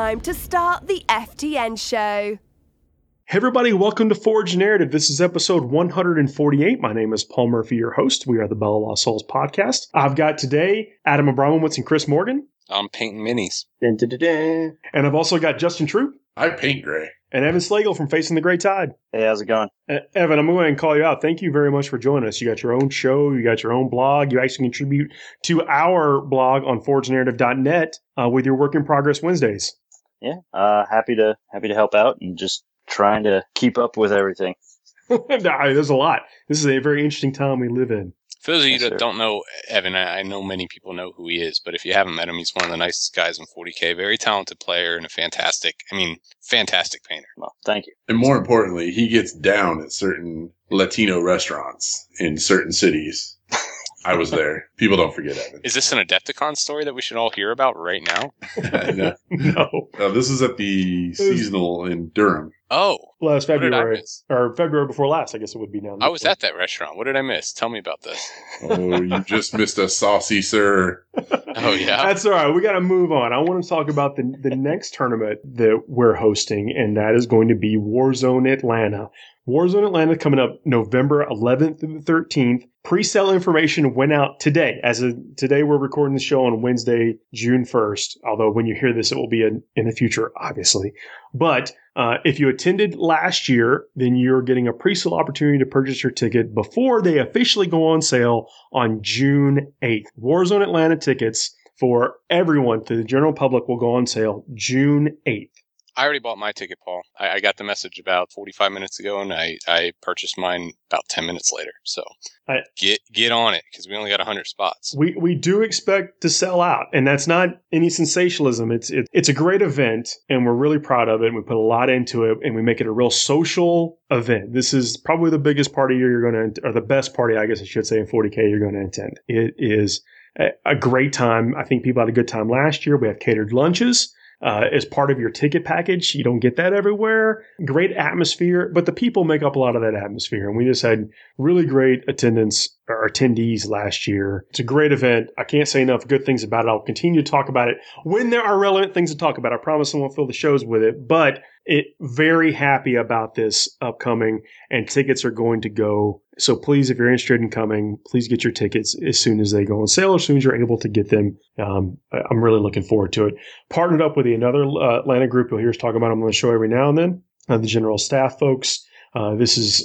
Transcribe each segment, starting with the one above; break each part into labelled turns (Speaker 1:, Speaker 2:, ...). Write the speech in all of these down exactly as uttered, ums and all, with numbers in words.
Speaker 1: time to start the F T N show.
Speaker 2: Hey everybody, welcome to Forge Narrative. This is episode one hundred forty-eight. My name is Paul Murphy, your host. We are the Bella Lost Souls podcast. I've got today Adam Abramowitz and Chris Morgan.
Speaker 3: I'm painting minis.
Speaker 4: Dun, dun, dun, dun.
Speaker 2: And I've also got Justin Troop.
Speaker 5: I paint gray.
Speaker 2: And Evan Slagle from Facing the Great Tide.
Speaker 4: Hey, how's it going?
Speaker 2: Uh, Evan, I'm going to go ahead and call you out. Thank you very much for joining us. You got your own show. You got your own blog. You actually contribute to our blog on forge narrative dot net uh, with your Work in Progress Wednesdays.
Speaker 4: Yeah, uh, happy to happy to help out and just trying to keep up with everything.
Speaker 2: There's a lot. This is a very interesting time we live in.
Speaker 3: For those of you
Speaker 4: Yes,
Speaker 3: that
Speaker 4: sir.
Speaker 3: don't know Evan, I I know many people know who he is, but if you haven't met him, he's one of the nicest guys in forty K. Very talented player and a fantastic, I mean, fantastic painter.
Speaker 4: Well, thank you.
Speaker 5: And more importantly, he gets down at certain Latino restaurants in certain cities. I was there. People don't forget Evan.
Speaker 3: Is this an Adepticon story that we should all hear about right now?
Speaker 5: no.
Speaker 2: No.
Speaker 5: Uh, this is at the seasonal in Durham.
Speaker 3: Oh,
Speaker 2: Last
Speaker 3: what did I
Speaker 2: February.
Speaker 3: miss?
Speaker 2: Or February before last, I guess it would be now.
Speaker 3: I was at that restaurant. What did I miss? Tell me about this.
Speaker 5: Oh, you just missed a saucy sir.
Speaker 3: Oh, yeah?
Speaker 2: That's all right. We got to move on. I want to talk about the the next tournament that we're hosting, and that is going to be Warzone Atlanta. Warzone Atlanta coming up November eleventh through the thirteenth. Pre-sale information went out today. As of today, we're recording the show on Wednesday, June first. Although when you hear this, it will be in, in the future, obviously. But uh, if you attended last year, then you're getting a pre-sale opportunity to purchase your ticket before they officially go on sale on June eighth. Warzone Atlanta tickets for everyone, to the general public, will go on sale June eighth.
Speaker 3: I already bought my ticket, Paul. I, I got the message about forty-five minutes ago, and I, I purchased mine about ten minutes later. So
Speaker 2: I-
Speaker 3: get get on it, because we only got one hundred spots.
Speaker 2: We we do expect to sell out, and that's not any sensationalism. It's it, it's a great event, and we're really proud of it. We put a lot into it, and we make it a real social event. This is probably the biggest party you're going to, or the best party, I guess I should say, in forty K you're going to attend. It is a, a great time. I think people had a good time last year. We have catered lunches. Uh, as part of your ticket package. You don't get that everywhere. Great atmosphere, but the people make up a lot of that atmosphere. And we just had really great attendance or attendees last year. It's a great event. I can't say enough good things about it. I'll continue to talk about it when there are relevant things to talk about. I promise I won't fill the shows with it, but it very happy about this upcoming, and tickets are going to go. So please, if you're interested in coming, please get your tickets as soon as they go on sale, as soon as you're able to get them. Um, I'm really looking forward to it. Partnered up with another uh, Atlanta group. You'll hear us talk about them on the show every now and then. Uh, the general staff folks. Uh, this has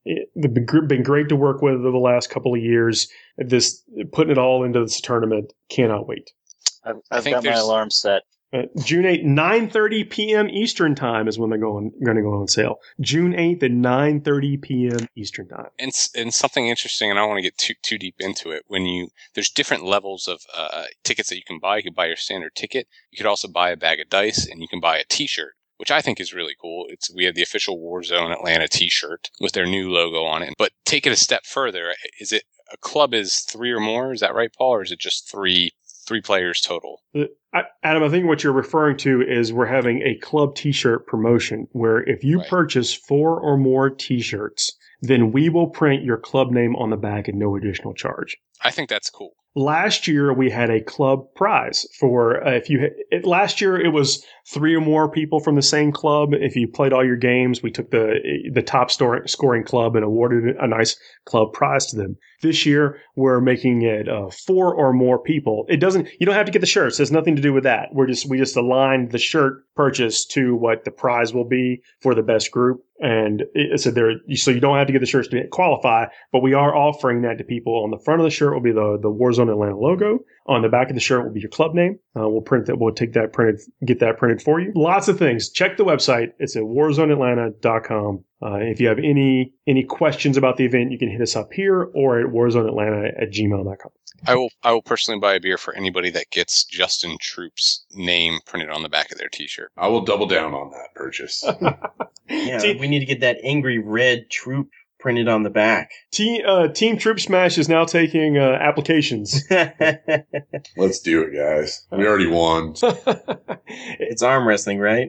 Speaker 2: been, been great to work with over the last couple of years. This putting it all into this tournament. Cannot wait.
Speaker 4: I've,
Speaker 3: I
Speaker 4: I've
Speaker 3: think
Speaker 4: got my
Speaker 3: there's-
Speaker 4: alarm set.
Speaker 2: Uh, June eighth, nine thirty p.m. Eastern time is when they're going going to go on sale. June eighth at nine thirty p.m. Eastern time.
Speaker 3: And, s- and something interesting, and I don't want to get too too deep into it. When you there's different levels of uh, tickets that you can buy. You can buy your standard ticket. You could also buy a bag of dice, and you can buy a T-shirt, which I think is really cool. It's we have the official Warzone Atlanta T-shirt with their new logo on it. But take it a step further. Is it a club is three or more? Is that right, Paul, or is it just three three players total?
Speaker 2: Uh, I, Adam, I think what you're referring to is we're having a club T-shirt promotion where if you
Speaker 3: Right.
Speaker 2: purchase four or more T-shirts, then we will print your club name on the back at no additional charge.
Speaker 3: I think that's cool.
Speaker 2: Last year we had a club prize for uh, if you it, last year it was three or more people from the same club. If you played all your games, we took the the top store, scoring club and awarded a nice club prize to them. This year we're making it uh, four or more people. It doesn't you don't have to get the shirts. It has nothing to do with that. We're just we just aligned the shirt purchase to what the prize will be for the best group. And it, so there, so you don't have to get the shirts to qualify, but we are offering that to people. On the front of the shirt will be the, the Warzone Atlanta logo. On the back of the shirt will be your club name. Uh, we'll print that. We'll take that printed, get that printed for you. Lots of things. Check the website. It's at warzone atlanta dot com. Uh, if you have any any questions about the event, you can hit us up here or at warzone atlanta at gmail dot com.
Speaker 3: I will I will personally buy a beer for anybody that gets Justin Troop's name printed on the back of their T-shirt.
Speaker 5: I will double down on that purchase.
Speaker 4: Yeah,
Speaker 2: See-
Speaker 4: we need to get that angry red troop printed on the back.
Speaker 2: Team, uh, Team Troop Smash is now taking uh, applications.
Speaker 5: Let's do it, guys. We already won.
Speaker 4: It's arm wrestling, right?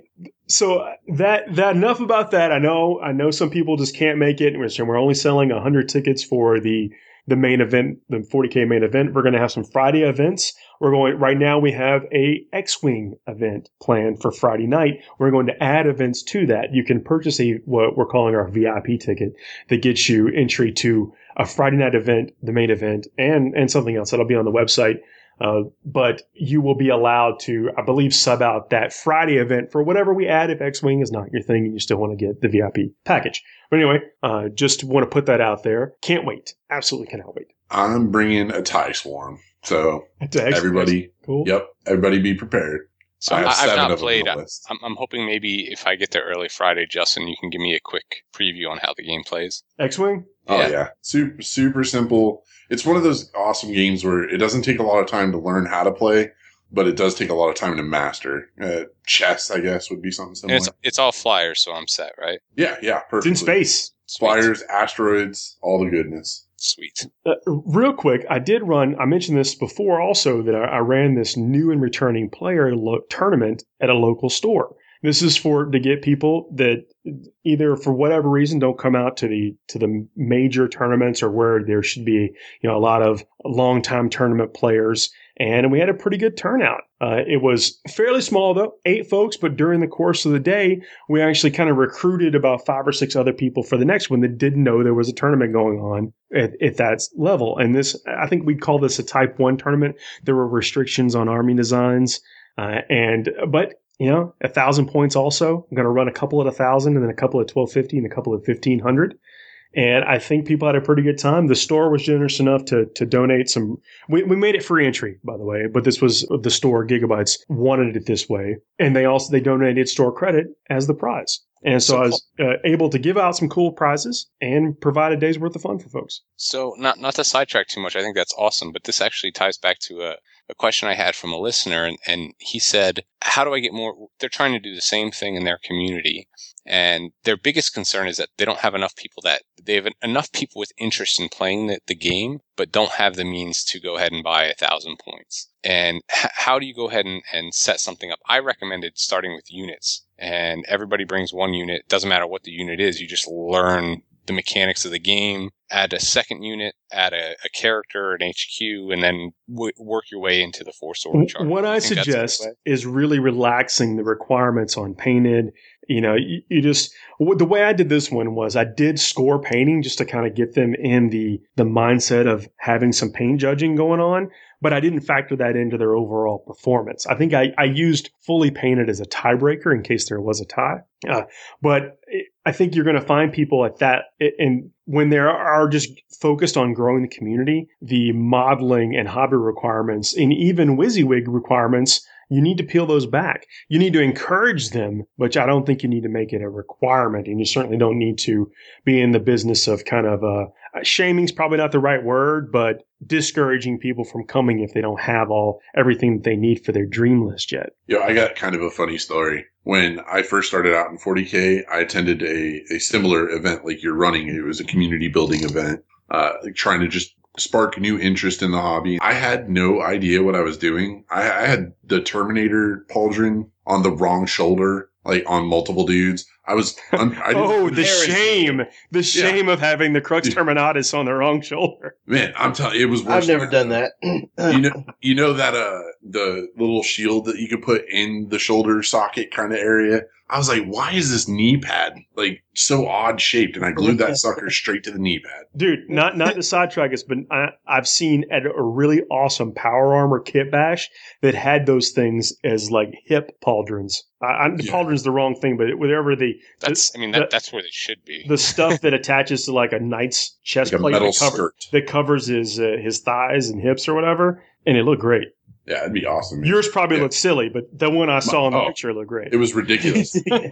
Speaker 2: So that that enough about that. I know I know some people just can't make it. We're saying we're only selling one hundred tickets for the the main event, the forty K main event. We're going to have some Friday events. We're going right now. We have a X-Wing event planned for Friday night. We're going to add events to that. You can purchase a what we're calling our V I P ticket that gets you entry to a Friday night event, the main event, and and something else that'll be on the website. Uh, but you will be allowed to, I believe, sub out that Friday event for whatever we add if X-Wing is not your thing and you still want to get the V I P package. But anyway, uh, just want to put that out there. Can't wait. Absolutely cannot wait.
Speaker 5: I'm bringing a TIE Swarm. So everybody,
Speaker 2: cool.
Speaker 5: Yep, everybody be prepared.
Speaker 3: So
Speaker 5: I have
Speaker 3: I,
Speaker 5: seven
Speaker 3: I've not
Speaker 5: of them
Speaker 3: played.
Speaker 5: on the list.
Speaker 3: I'm, I'm hoping maybe if I get there early Friday, Justin, you can give me a quick preview on how the game plays.
Speaker 2: X-Wing?
Speaker 5: Oh
Speaker 3: Yeah.
Speaker 5: yeah, super super simple. It's one of those awesome games where it doesn't take a lot of time to learn how to play, but it does take a lot of time to master. Uh, chess, I guess, would be something
Speaker 3: And
Speaker 5: similar.
Speaker 3: it's it's all flyers, so I'm set, right?
Speaker 5: Yeah, yeah,
Speaker 2: It's
Speaker 5: perfect.
Speaker 2: in space.
Speaker 3: Sweet.
Speaker 5: Flyers, asteroids, all the goodness.
Speaker 3: Sweet.
Speaker 2: Uh, real quick, I did run, I mentioned this before also, that I, I ran this new and returning player lo- tournament at a local store. This is for to get people that either for whatever reason don't come out to the to the major tournaments or where there should be, you know, a lot of long-time tournament players. And we had a pretty good turnout. Uh, it was fairly small, though, eight folks. But during the course of the day, we actually kind of recruited about five or six other people for the next one that didn't know there was a tournament going on at, at that level. And this, I think we'd call this a type one tournament. There were restrictions on army designs. Uh, and, but, you know, a thousand points also. I'm going to run a couple at a thousand and then a couple at twelve fifty and a couple at fifteen hundred. And I think people had a pretty good time. The store was generous enough to to donate some. We, we made it free entry, by the way, but this was the store. Gigabytes wanted it this way, and they also they donated store credit as the prize. And so,
Speaker 3: So
Speaker 2: I was uh, able to give out some cool prizes and provide a day's worth of fun for folks.
Speaker 3: So not not to sidetrack too much, I think that's awesome, but this actually ties back to a, a question I had from a listener, and, and he said, how do I get more? They're trying to do the same thing in their community, and their biggest concern is that they don't have enough people that they have enough people with interest in playing the, the game, but don't have the means to go ahead and buy a thousand points. And h- how do you go ahead and, and set something up? I recommended starting with units, and everybody brings one unit. Doesn't matter what the unit is. You just learn the mechanics of the game, add a second unit, add a, a character, an H Q, and then w- work your way into the four sword chart.
Speaker 2: What I
Speaker 3: You think that's a good
Speaker 2: suggest
Speaker 3: way?
Speaker 2: is really relaxing the requirements on painted. You know, you, you just w- the way I did this one was I did score painting just to kind of get them in the the mindset of having some paint judging going on, but I didn't factor that into their overall performance. I think I, I used fully painted as a tiebreaker in case there was a tie. Uh, but it, I think you're going to find people at that, and when they are just focused on growing the community, the modeling and hobby requirements, and even WYSIWYG requirements, you need to peel those back. You need to encourage them, but I don't think you need to make it a requirement. And you certainly don't need to be in the business of kind of uh, shaming's probably not the right word, but discouraging people from coming if they don't have all everything that they need for their dream list yet.
Speaker 5: Yeah, I got kind of a funny story. When I first started out in forty K, I attended a, a similar event like you're running. It was a community building event, uh, trying to just spark new interest in the hobby. I had no idea what I was doing. I, I had the Terminator pauldron on the wrong shoulder, like on multiple dudes. I was, un- I didn't,
Speaker 2: Oh, the
Speaker 4: Heresy.
Speaker 2: shame. The shame of having the Crux
Speaker 5: Yeah.
Speaker 2: Terminatus on the wrong shoulder.
Speaker 5: man, I'm telling you, it was worse.
Speaker 4: I've
Speaker 5: than
Speaker 4: never done that.
Speaker 5: you know, you know that uh the little shield that you could put in the shoulder socket kind of area. I was like, why is this knee pad like so odd shaped? And I glued that sucker straight to the knee pad.
Speaker 2: Dude, not not to sidetrack us, but I, I've seen at a really awesome Power Armor kit bash that had those things as like hip pauldrons. I, I,
Speaker 5: Yeah.
Speaker 2: pauldron's the wrong thing, but whatever the
Speaker 3: That's,
Speaker 2: the,
Speaker 3: I mean, that,
Speaker 2: the,
Speaker 3: that's where they should be.
Speaker 2: the stuff that attaches to like a knight's chest
Speaker 5: Like a
Speaker 2: plate
Speaker 5: metal
Speaker 2: that, cover,
Speaker 5: skirt.
Speaker 2: that covers his uh, his thighs and hips or whatever, and it looked great.
Speaker 5: Yeah, it'd be awesome. man.
Speaker 2: Yours probably
Speaker 5: Yeah.
Speaker 2: looked silly, but the one I saw in the
Speaker 5: oh.
Speaker 2: picture looked great.
Speaker 5: It was ridiculous.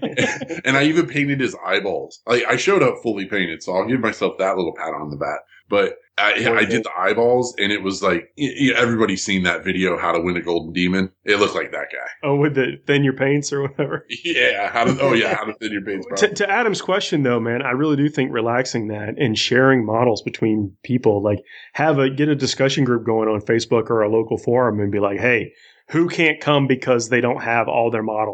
Speaker 5: And I even painted his eyeballs. Like I showed up fully painted, so I'll give myself that little pat on the back. But I, I did the eyeballs, and it was like y- y- everybody's seen that video, How to Win a Golden Demon. It looked like that guy.
Speaker 2: Oh, with the thin your paints or whatever.
Speaker 5: Yeah. How to? Oh yeah. How to thin your paints.
Speaker 2: To, to Adam's question, though, man, I really do think relaxing that and sharing models between people, like have a get a discussion group going on Facebook or a local forum, and be like, hey, who can't come because they don't have all their models?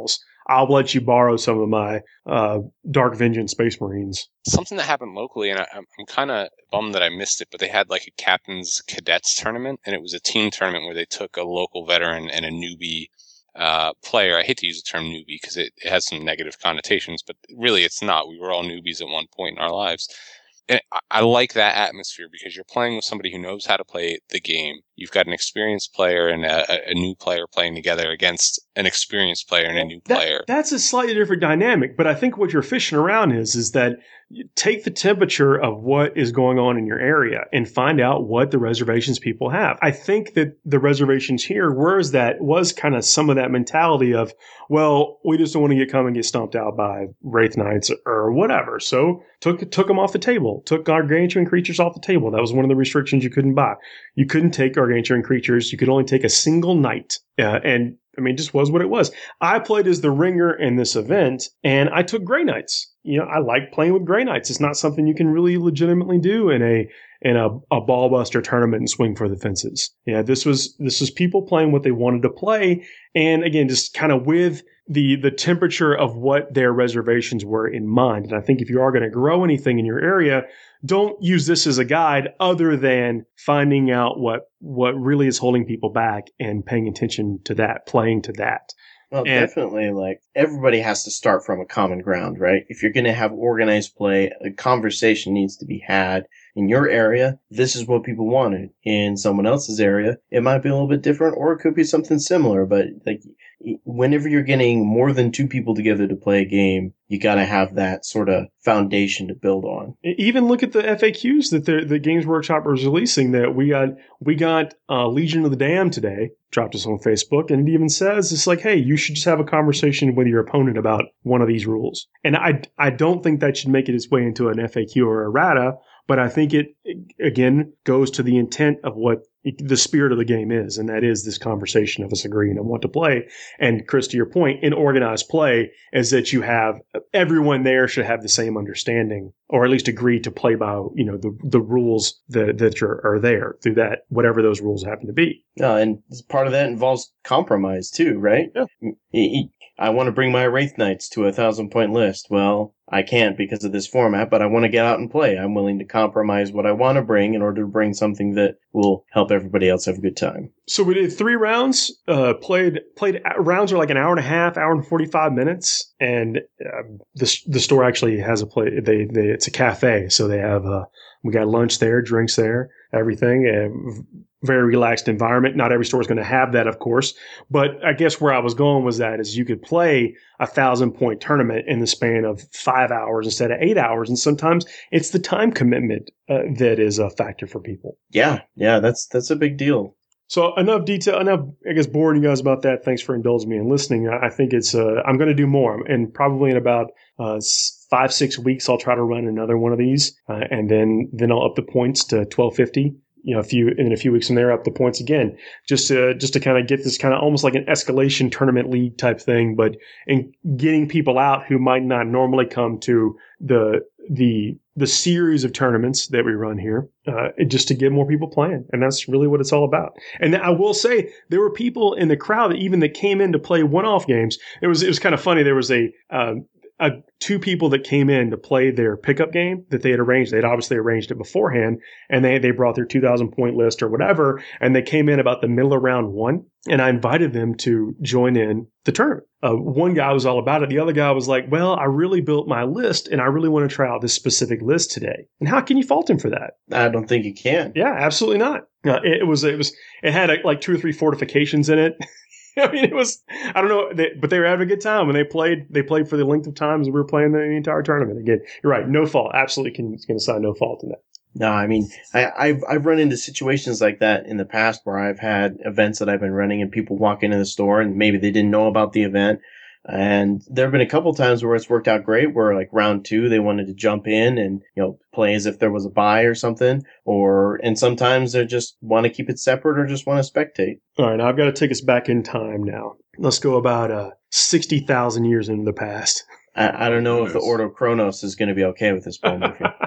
Speaker 2: I'll let you borrow some of my uh, Dark Vengeance Space Marines.
Speaker 3: Something that happened locally, and I, I'm, I'm kind of bummed that I missed it, but they had like a Captain's Cadets tournament, and it was a team tournament where they took a local veteran and a newbie uh, player. I hate to use the term newbie because it, it has some negative connotations, but really it's not. We were all newbies at one point in our lives. And I, I like that atmosphere because you're playing with somebody who knows how to play the game. You've got an experienced player and a, a new player playing together against an experienced player and a new
Speaker 2: that,
Speaker 3: player.
Speaker 2: That's a slightly different dynamic, but I think what you're fishing around is, is that you take the temperature of what is going on in your area and find out what the reservations people have. I think that the reservations here was that was kind of some of that mentality of, well, we just don't want to get come and get stomped out by Wraith Knights or whatever. So took took them off the table, took gargantuan creatures off the table. That was one of the restrictions you couldn't buy. You couldn't take gargantuan creatures. You could only take a single knight. Uh, and I mean, it just was what it was. I played as the ringer in this event, and I took Grey Knights. You know, I like playing with Grey Knights. It's not something you can really legitimately do in a in a, a ballbuster tournament and swing for the fences. Yeah, this was this was people playing what they wanted to play, and again, just kind of with the the temperature of what their reservations were in mind. And I think if you are going to grow anything in your area, don't use this as a guide other than finding out what what really is holding people back and paying attention to that, playing to that.
Speaker 6: Well,
Speaker 2: And-
Speaker 6: definitely, like, everybody has to start from a common ground, right? If you're going to have organized play, a conversation needs to be had. In your area, this is what people wanted. In someone else's area, it might be a little bit different, or it could be something similar. But, like, whenever you're getting more than two people together to play a game, you got to have that sort of foundation to build on.
Speaker 2: Even look at the F A Qs that the, the Games Workshop was releasing. That we got we got uh, Legion of the Damned today. Dropped us on Facebook, and it even says it's like, hey, you should just have a conversation with your opponent about one of these rules. And I I don't think that should make it its way into an F A Q or a errata, but I think it again goes to the intent of what the spirit of the game is, and that is this conversation of us agreeing on what to play. And Chris, to your point, in organized play is that you have everyone there should have the same understanding, or at least agree to play by, you know, the the rules that that are, are there through that, whatever those rules happen to be.
Speaker 6: Uh, and part of that involves compromise too, right?
Speaker 2: Yeah.
Speaker 6: I want to bring my Wraith Knights to a thousand point list. Well, I can't because of this format, but I want to get out and play. I'm willing to compromise what I want to bring in order to bring something that will help everybody else have a good time.
Speaker 2: So we did three rounds. Uh, played played rounds are like an hour and a half, hour and forty five minutes, and uh, the the store actually has a play. They they it's a cafe, so they have uh, we got lunch there, drinks there, everything. Uh, very relaxed environment. Not every store is going to have that, of course, but I guess where I was going was that is you could play a thousand point tournament in the span of five hours instead of eight hours, and sometimes it's the time commitment uh, that is a factor for people.
Speaker 6: Yeah, yeah, that's that's a big deal.
Speaker 2: So enough detail, enough, I guess, boring you guys about that. Thanks for indulging me and listening. I, I think it's, uh, I'm going to do more, and probably in about uh, five, six weeks, I'll try to run another one of these, uh, and then then I'll up the points to twelve fifty. You know, a few in a few weeks from there, up the points again, just to just to kind of get this kind of almost like an escalation tournament league type thing, but in getting people out who might not normally come to the the the series of tournaments that we run here, uh, just to get more people playing, and that's really what it's all about. And I will say there were people in the crowd that even that came in to play one-off games. It was it was kind of funny. There was a um, Uh, two people that came in to play their pickup game that they had arranged. They'd obviously arranged it beforehand, and they they brought their two thousand point list or whatever, and they came in about the middle of round one, and I invited them to join in the tournament. Uh, one guy was all about it. The other guy was like, well, I really built my list, and I really want to try out this specific list today. And how can you fault him for that?
Speaker 6: I don't think you can.
Speaker 2: Yeah, absolutely not. Uh, it, it was it was it had a, like two or three fortifications in it. I mean, it was, I don't know, they, but they were having a good time, and they played, they played for the length of time as we were playing the, the entire tournament. Again, you're right. No fault. Absolutely can, can assign no fault in that.
Speaker 6: No, I mean, I, I've, I've run into situations like that in the past where I've had events that I've been running and people walk into the store and maybe they didn't know about the event. And there have been a couple times where it's worked out great, where like round two, they wanted to jump in and, you know, play as if there was a buy or something, or, and sometimes they just want to keep it separate or just want to spectate.
Speaker 2: All right. Now I've got to take us back in time now. Let's go about uh, sixty thousand years into the past.
Speaker 6: I, I don't know if the Ordo Chronos is going to be okay with this poem.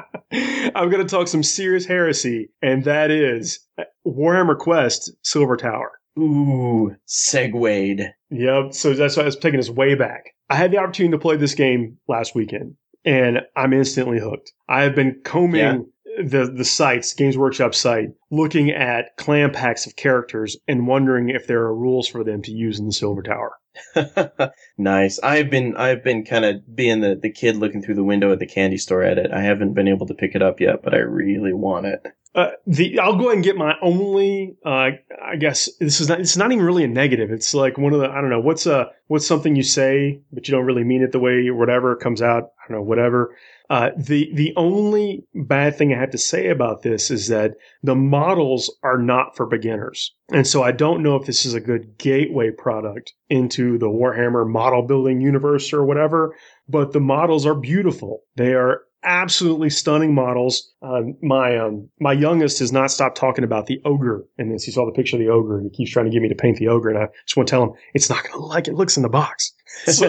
Speaker 2: I'm going to talk some serious heresy, and that is Warhammer Quest Silver Tower.
Speaker 6: Ooh, segued.
Speaker 2: Yep. So that's why I was taking us way back. I had the opportunity to play this game last weekend, and I'm instantly hooked. I have been combing
Speaker 6: Yeah.
Speaker 2: the the sites, Games Workshop site, looking at clan packs of characters and wondering if there are rules for them to use in the Silver Tower.
Speaker 6: Nice. I've been I've been kind of being the, the kid looking through the window at the candy store at it. I haven't been able to pick it up yet, but I really want it.
Speaker 2: Uh, the I'll go ahead and get my only. Uh, I guess this is not. It's not even really a negative. It's like one of the. I don't know. What's a what's something you say but you don't really mean it the way or whatever it comes out. I don't know. Whatever. Uh, the the only bad thing I have to say about this is that the models are not for beginners, and so I don't know if this is a good gateway product into the Warhammer model building universe or whatever. But the models are beautiful. They are absolutely stunning models. Um, my um, my youngest has not stopped talking about the ogre in this. He saw the picture of the ogre and he keeps trying to get me to paint the ogre, and I just want to tell him it's not going to like it looks in the box. So-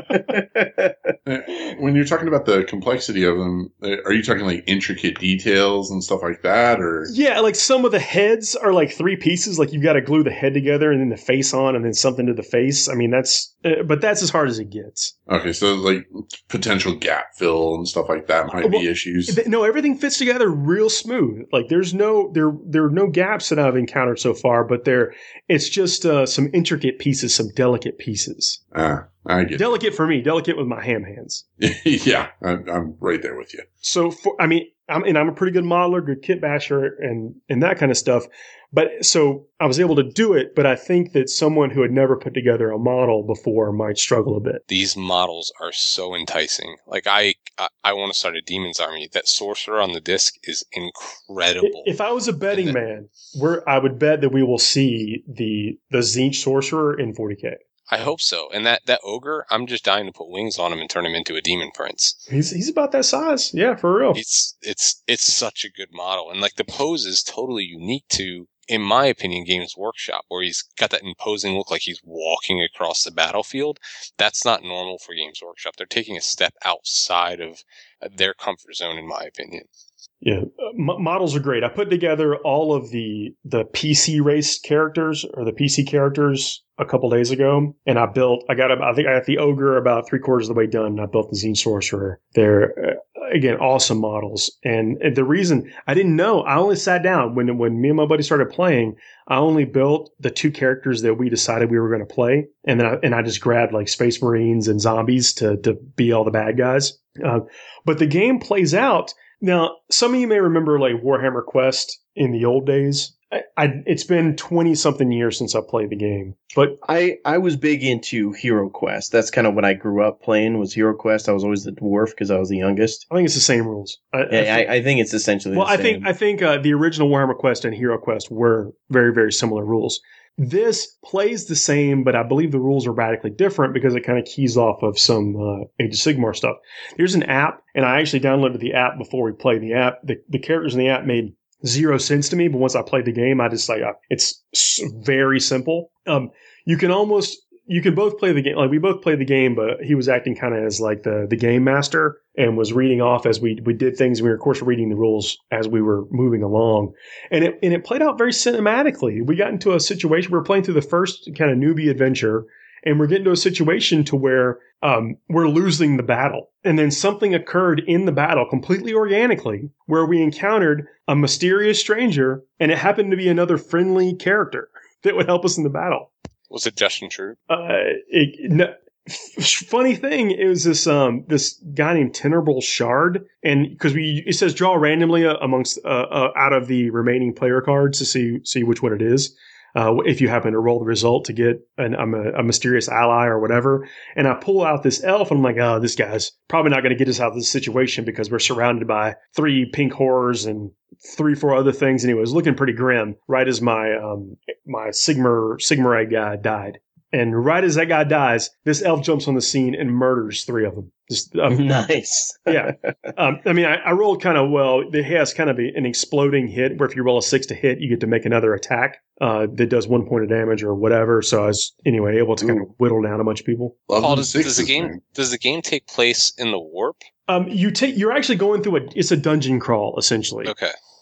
Speaker 5: When you're talking about the complexity of them, are you talking like intricate details and stuff like that, or?
Speaker 2: Yeah, like some of the heads are like three pieces. Like you've got to glue the head together and then the face on and then something to the face. I mean, that's, uh, but that's as hard as it gets.
Speaker 5: Okay, so like potential gap fill and stuff like that might
Speaker 2: Well,
Speaker 5: be issues.
Speaker 2: Th- No, everything fits together real smooth. Like there's no there there are no gaps that I've encountered so far, but there it's just uh, some intricate pieces, some delicate pieces.
Speaker 5: Ah, I get
Speaker 2: Delicate for me, delicate with my ham hands.
Speaker 5: it. Yeah, I'm, I'm right there with you.
Speaker 2: So for I mean, I'm and I'm a pretty good modeler, good kit basher, and and that kind of stuff. But so I was able to do it, but I think that someone who had never put together a model before might struggle a bit.
Speaker 3: These models are so enticing. Like I, I, I want to start a Demon's Army. That sorcerer on the disc is incredible.
Speaker 2: If I was a betting
Speaker 3: And
Speaker 2: man, where I would bet that we will see the the Tzeentch sorcerer in forty K.
Speaker 3: I hope so. And that, that ogre, I'm just dying to put wings on him and turn him into a demon prince.
Speaker 2: He's he's about that size, yeah, for real.
Speaker 3: It's it's it's such a good model, and like the pose is totally unique to, in my opinion, Games Workshop, where he's got that imposing look like he's walking across the battlefield. That's not normal for Games Workshop. They're taking a step outside of their comfort zone, in my opinion.
Speaker 2: Yeah, uh, m- models are great. I put together all of the the P C race characters or the P C characters a couple days ago, and I built. I got. I think I got the ogre about three quarters of the way done. And I built the Tzeentch sorcerer. They're uh, again awesome models, and, and the reason I didn't know, I only sat down when when me and my buddy started playing. I only built the two characters that we decided we were going to play, and then I, and I just grabbed like Space Marines and zombies to to be all the bad guys. Uh, but the game plays out. Now, some of you may remember like Warhammer Quest in the old days. I, I, it's been twenty something years since I played the game, but
Speaker 6: I, I was big into Hero Quest. That's kind of what I grew up playing was Hero Quest. I was always the dwarf because I was the youngest.
Speaker 2: I think it's the same rules. I, I,
Speaker 6: I, I, I think it's essentially
Speaker 2: well,
Speaker 6: the
Speaker 2: I
Speaker 6: same.
Speaker 2: think I think uh, the original Warhammer Quest and Hero Quest were very very similar rules. This plays the same, but I believe the rules are radically different because it kind of keys off of some uh, Age of Sigmar stuff. There's an app, and I actually downloaded the app before we played the app. The, the characters in the app made zero sense to me, but once I played the game, I just like uh, it's very simple. Um, you can almost you can both play the game. Like we both played the game, but he was acting kind of as like the the game master and was reading off as we we did things. We were of course reading the rules as we were moving along, and it and it played out very cinematically. We got into a situation we were playing through the first kind of newbie adventure, and we're getting to a situation to where um, we're losing the battle, and then something occurred in the battle completely organically where we encountered a mysterious stranger, and it happened to be another friendly character that would help us in the battle.
Speaker 3: Was it Justin Troop?
Speaker 2: Uh, it, no, f- funny thing, it was this um this guy named Tenebril Shard, and because we it says draw randomly uh, amongst uh, uh, out of the remaining player cards to see see which one it is. Uh, if you happen to roll the result to get an, um, a, a mysterious ally or whatever, and I pull out this elf, and I'm like, oh, this guy's probably not going to get us out of this situation because we're surrounded by three pink horrors and three, four other things, and he was looking pretty grim. Right as my um my Sigmar Sigmarite guy died, and right as that guy dies, this elf jumps on the scene and murders three of them. Just, um,
Speaker 6: Nice.
Speaker 2: yeah. Um, I mean, I, I rolled kind of well. It has kind of a, an exploding hit where if you roll a six to hit, you get to make another attack uh, that does one point of damage or whatever. So I was, anyway, able to kind of whittle down a bunch of people.
Speaker 5: Love
Speaker 3: Paul,
Speaker 5: them
Speaker 3: does, does the
Speaker 5: sixes,
Speaker 3: game
Speaker 5: man.
Speaker 3: does the game take place in the warp?
Speaker 2: Um, you take, you're actually going through a, it's a dungeon crawl, essentially.
Speaker 3: Okay.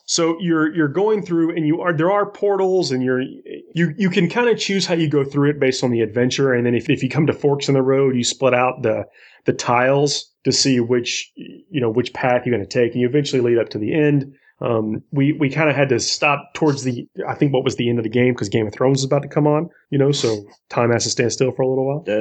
Speaker 2: So you're you're going through, and you are there are portals, and you're you you can kind of choose how you go through it based on the adventure. And then if, if you come to forks in the road, you split out the the tiles to see which you know which path you're going to take, and you eventually lead up to the end. Um, we we kind of had to stop towards the I think what was the end of the game because Game of Thrones was about to come on, you know, so time has to stand still for a little while.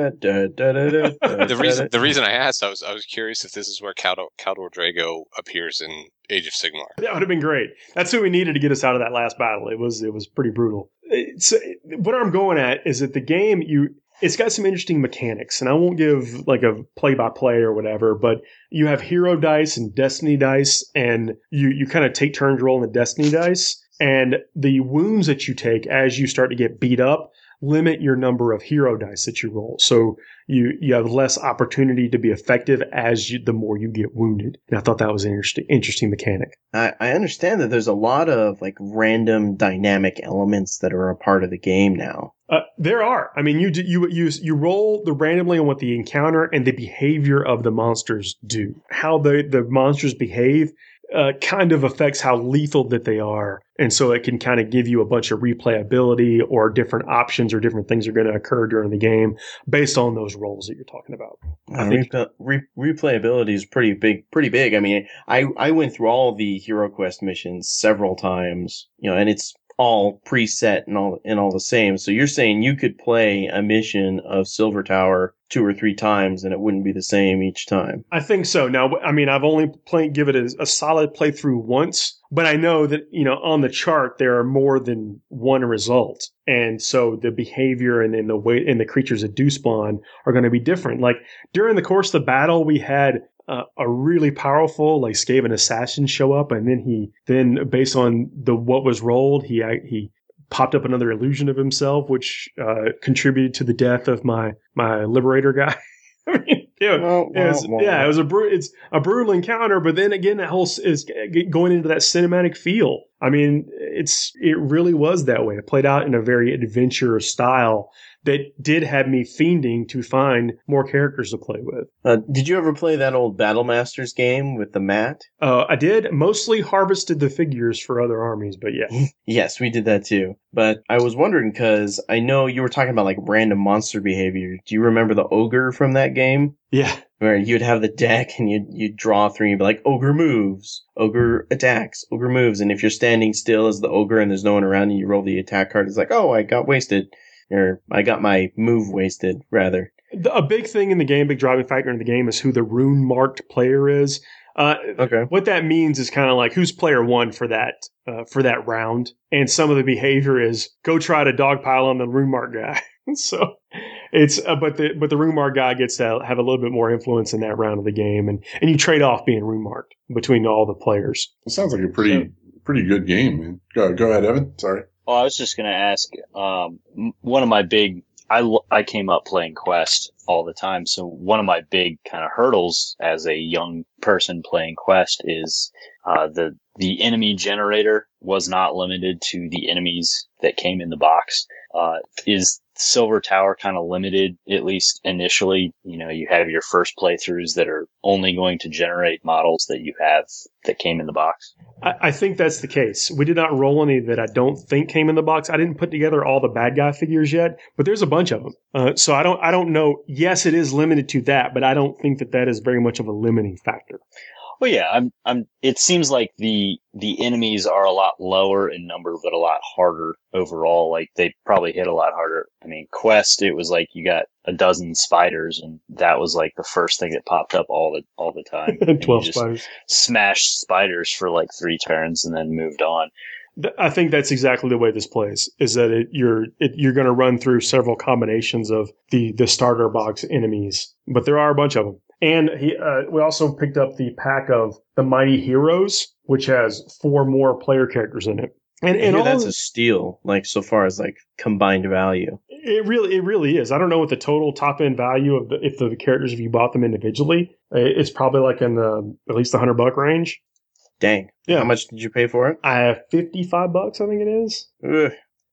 Speaker 3: the reason the reason I asked, I was I was curious if this is where Khador, Khador Drago appears in Age of Sigmar.
Speaker 2: That would have been great. That's who we needed to get us out of that last battle. It was it was pretty brutal. It's, what I'm going at is that the game you. It's got some interesting mechanics, and I won't give like a play-by-play or whatever, but you have hero dice and destiny dice, and you, you kind of take turns rolling the destiny dice, and the wounds that you take as you start to get beat up limit your number of hero dice that you roll. So you you have less opportunity to be effective as you, the more you get wounded. And I thought that was an interesting, interesting mechanic.
Speaker 6: I, I understand that there's a lot of like random dynamic elements that are a part of the game now.
Speaker 2: Uh, there are. I mean, you do, you you you roll the randomly on what the encounter and the behavior of the monsters do. How the the monsters behave uh, kind of affects how lethal that they are, and so it can kind of give you a bunch of replayability or different options or different things are going to occur during the game based on those rolls that you're talking about.
Speaker 6: I think Repl- re- replayability is pretty big. Pretty big. I mean, I I went through all the Hero Quest missions several times, you know, and it's all preset and all and all the same. So you're saying you could play a mission of Silver Tower two or three times and it wouldn't be the same each time?
Speaker 2: I think so. Now, I mean, I've only played, give it a, a solid playthrough once, but I know that, you know, on the chart, there are more than one result. And so the behavior and then the way and the creatures that do spawn are going to be different. Like during the course of the battle, we had Uh, a really powerful, like Skaven assassin show up, and then he, then based on the what was rolled, he he popped up another illusion of himself, which uh, contributed to the death of my my liberator guy. I mean, yeah,
Speaker 6: Well,
Speaker 2: it was,
Speaker 6: well,
Speaker 2: yeah, it was a bru- it's a brutal encounter, but then again, that whole s- is going into that cinematic feel. I mean, it's it really was that way. It played out in a very adventure style that did have me fiending to find more characters to play with.
Speaker 6: Uh, did you ever play that old Battle Masters game with the mat?
Speaker 2: Uh, I did mostly harvested the figures for other armies, but yeah.
Speaker 6: Yes, we did that too. But I was wondering because I know you were talking about like random monster behavior. Do you remember the ogre from that game?
Speaker 2: Yeah.
Speaker 6: Where you'd have the deck and you'd, you'd draw three and you'd be like, ogre moves, ogre attacks, ogre moves. And if you're standing still as the ogre and there's no one around and you roll the attack card, it's like, oh, I got wasted. Or I got my move wasted, rather.
Speaker 2: The, a big thing in the game, big driving factor in the game is who the rune-marked player is. Uh,
Speaker 6: Okay.
Speaker 2: What that means is kind of like who's player one for that uh, for that round. And some of the behavior is go try to dogpile on the rune-marked guy. So it's uh, but the but the rune-marked guy gets to have a little bit more influence in that round of the game, and, and you trade off being rune-marked between all the players.
Speaker 5: It sounds like a pretty pretty good game, man. Go go ahead, Evan. Sorry.
Speaker 4: Well, I was just going to ask, um, m- one of my big, I, l- I came up playing Quest all the time. So one of my big kind of hurdles as a young person playing Quest is, uh, the, the enemy generator was not limited to the enemies that came in the box. Uh, is Silver Tower kind of limited, at least initially? You know, you have your first playthroughs that are only going to generate models that you have that came in the box.
Speaker 2: I, I think that's the case. We did not roll any that I don't think came in the box. I didn't put together all the bad guy figures yet, but there's a bunch of them. Uh, so I don't, I don't know. Yes, it is limited to that, but I don't think that that is very much of a limiting factor.
Speaker 4: Well, yeah, I'm, I'm, it seems like the, the enemies are a lot lower in number, but a lot harder overall. Like they probably hit a lot harder. I mean, Quest, it was like you got a dozen spiders and that was like the first thing that popped up all the, all the time. And
Speaker 2: twelve
Speaker 4: you just
Speaker 2: spiders.
Speaker 4: smashed spiders for like three turns and then moved on.
Speaker 2: Th- I think that's exactly the way this plays. Is that it, you're it, you're going to run through several combinations of the the starter box enemies, but there are a bunch of them. And he, uh, we also picked up the pack of the Mighty Heroes, which has four more player characters in it. And,
Speaker 6: I
Speaker 2: and
Speaker 6: hear
Speaker 2: all
Speaker 6: that's
Speaker 2: of-
Speaker 6: a steal, like so far as like combined value.
Speaker 2: it really, it really is. I don't know what the total top end value of the, if the characters, if you bought them individually, it's probably like in the at least the hundred buck range.
Speaker 6: Dang.
Speaker 2: Yeah.
Speaker 6: How much did you pay for it?
Speaker 2: I have fifty five bucks, I think it is.
Speaker 6: Ugh.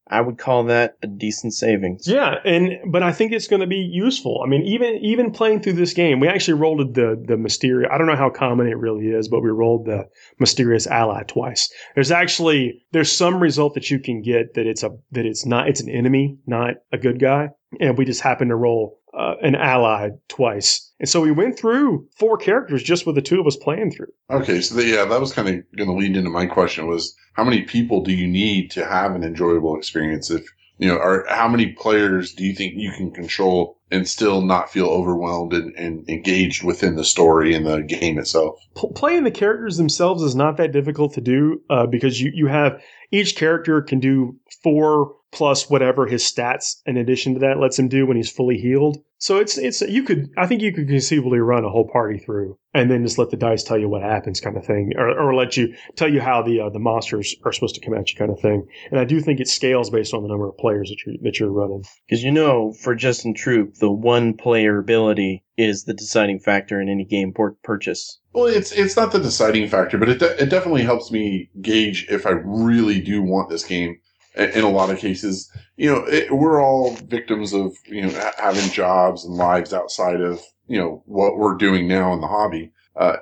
Speaker 6: I would call that a decent savings.
Speaker 2: Yeah, and but I think it's going to be useful. I mean, even even playing through this game, we actually rolled the the mysterious. I don't know how common it really is, but we rolled the mysterious ally twice. There's actually there's some result that you can get that it's a that it's not it's an enemy, not a good guy, and we just happened to roll uh, an ally twice. And so we went through four characters just with the two of us playing through.
Speaker 5: Okay, so the, yeah, that was kind of going to lead into my question was how many people do you need to have an enjoyable experience? If you know, or how many players do you think you can control and still not feel overwhelmed and, and engaged within the story and the game itself?
Speaker 2: P- playing the characters themselves is not that difficult to do uh, because you, you have each character can do four plus whatever his stats in addition to that lets him do when he's fully healed. So it's it's you could I think you could conceivably run a whole party through and then just let the dice tell you what happens kind of thing, or, or let you tell you how the uh, the monsters are supposed to come at you kind of thing. And I do think it scales based on the number of players that you that you're running.
Speaker 6: Because you know, for Justin Troop, the one player ability is the deciding factor in any game port purchase.
Speaker 5: Well, it's it's not the deciding factor, but it de- it definitely helps me gauge if I really do want this game. In a lot of cases, you know, it, we're all victims of, you know, ha- having jobs and lives outside of, you know, what we're doing now in the hobby. Uh,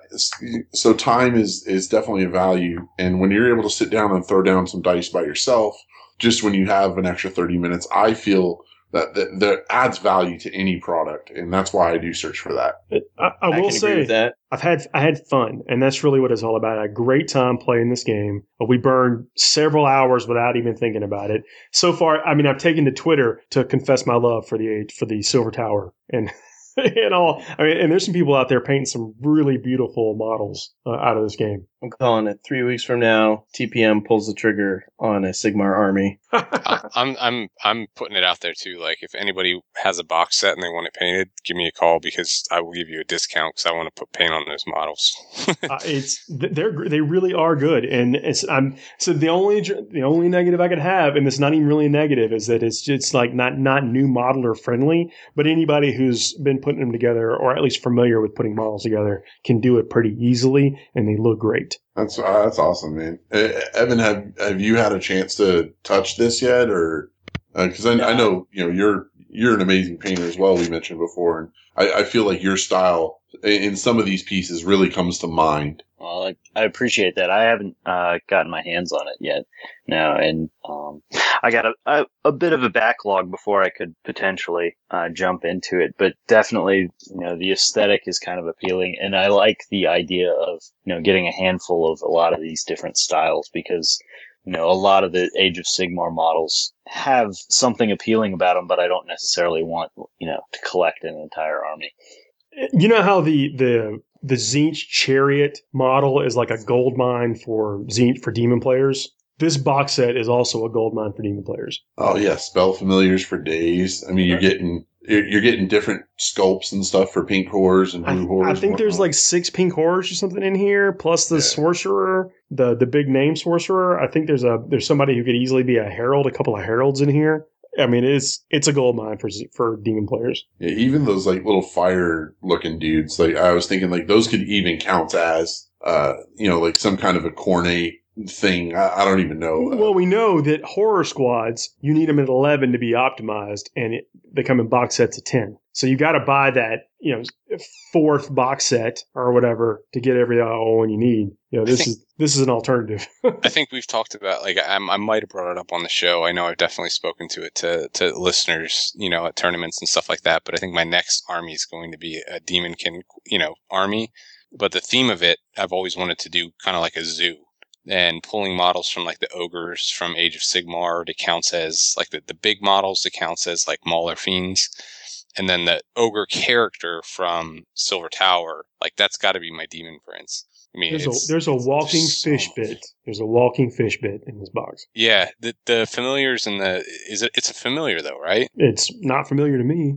Speaker 5: so time is, is definitely a value. And when you're able to sit down and throw down some dice by yourself, just when you have an extra thirty minutes, I feel that, that, that adds value to any product. And that's why I do search for that.
Speaker 2: I, I will
Speaker 6: I can
Speaker 2: say
Speaker 6: agree with that.
Speaker 2: I've had I had fun, and that's really what it's all about. I had a great time playing this game. We burned several hours without even thinking about it. So far, I mean, I've taken to Twitter to confess my love for the for the Silver Tower and and all. I mean, and there's some people out there painting some really beautiful models uh, out of this game.
Speaker 6: I'm calling it three weeks from now. T P M pulls the trigger on a Sigmar army.
Speaker 3: I, I'm I'm I'm putting it out there too. Like, if anybody has a box set and they want it painted, give me a call because I will give you a discount because I want to put paint on those models.
Speaker 2: uh, it's they're they really are good, and it's I'm so the only the only negative I could have, and it's not even really negative, is that it's just like not not new modeler friendly. But anybody who's been putting them together, or at least familiar with putting models together, can do it pretty easily, and they look great.
Speaker 5: That's uh, that's awesome, man. Uh, Evan, have have you had a chance to touch this yet, or because uh, I, I know you know you're you're an amazing painter as well. We mentioned before, and I, I feel like your style in some of these pieces really comes to mind.
Speaker 4: Well, I, I appreciate that. I haven't uh, gotten my hands on it yet. No, and um, I got a, a a bit of a backlog before I could potentially uh, jump into it. But definitely, you know, the aesthetic is kind of appealing, and I like the idea of you know getting a handful of a lot of these different styles because you know a lot of the Age of Sigmar models have something appealing about them, but I don't necessarily want you know to collect an entire army.
Speaker 2: You know how the the the Tzeentch Chariot model is like a gold mine for Tzeentch for demon players? This box set is also a gold mine for demon players.
Speaker 5: Oh yeah, spell familiars for days. I mean, you're getting you're, you're getting different sculpts and stuff for pink horrors and blue
Speaker 2: I,
Speaker 5: horrors.
Speaker 2: I think there's like six pink horrors or something in here, plus the
Speaker 5: Yeah.
Speaker 2: sorcerer, the the big name sorcerer. I think there's a there's somebody who could easily be a herald, a couple of heralds in here. I mean, it's it's a gold mine for for demon players.
Speaker 5: Yeah, even those like little fire looking dudes. Like I was thinking, like those could even count as uh you know like some kind of a cornate thing. I, I don't even know.
Speaker 2: Well, we know that horror squads, you need them at eleven to be optimized, and it, they come in box sets of ten. So you got to buy that, you know, fourth box set or whatever to get every one you need. You know, this
Speaker 3: think-
Speaker 2: is this is an alternative.
Speaker 3: I think we've talked about, like, I, I might have brought it up on the show. I know I've definitely spoken to it to, to listeners, you know, at tournaments and stuff like that. But I think my next army is going to be a Demonkin, you know, army. But the theme of it, I've always wanted to do kind of like a zoo. And pulling models from like the ogres from Age of Sigmar to counts as like the, the big models to counts as like Mauler Fiends. And then the ogre character from Silver Tower, like that's got to be my Demon Prince. I mean,
Speaker 2: There's a
Speaker 3: it's,
Speaker 2: there's a walking
Speaker 3: so-
Speaker 2: fish bit. There's a walking fish bit in this box.
Speaker 3: Yeah, the the familiars and the is it? It's a familiar though, right?
Speaker 2: It's not familiar to me.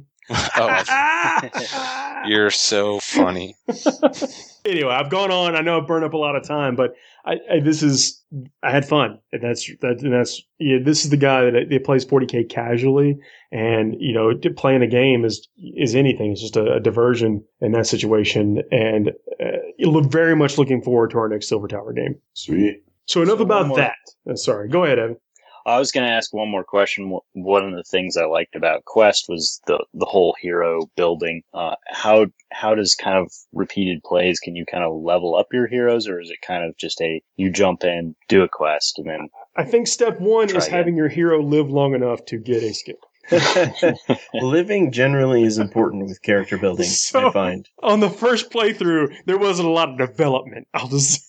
Speaker 3: Oh, you're so funny.
Speaker 2: Anyway, I've gone on. I know I've burned up a lot of time, but I, I this is I had fun, and that's that. And that's yeah. This is the guy that, that plays forty K casually, and you know, playing a game is is anything. It's just a, a diversion in that situation, and uh, you look very much looking forward to our next Silver Tower game.
Speaker 5: Sweet.
Speaker 2: So enough
Speaker 6: So one
Speaker 2: about
Speaker 6: more-
Speaker 2: that. Uh, sorry, go ahead, Evan.
Speaker 4: I was going to ask one more question. One of the things I liked about Quest was the the whole hero building. Uh, how how does kind of repeated plays, can you kind of level up your heroes, or is it kind of just a you jump in, do a quest, and then?
Speaker 2: I think step one is
Speaker 4: again.
Speaker 2: having your hero live long enough to get a skill.
Speaker 6: Living generally is important with character building,
Speaker 2: So-
Speaker 6: I find.
Speaker 2: On the first playthrough, there wasn't a lot of development. I'll just.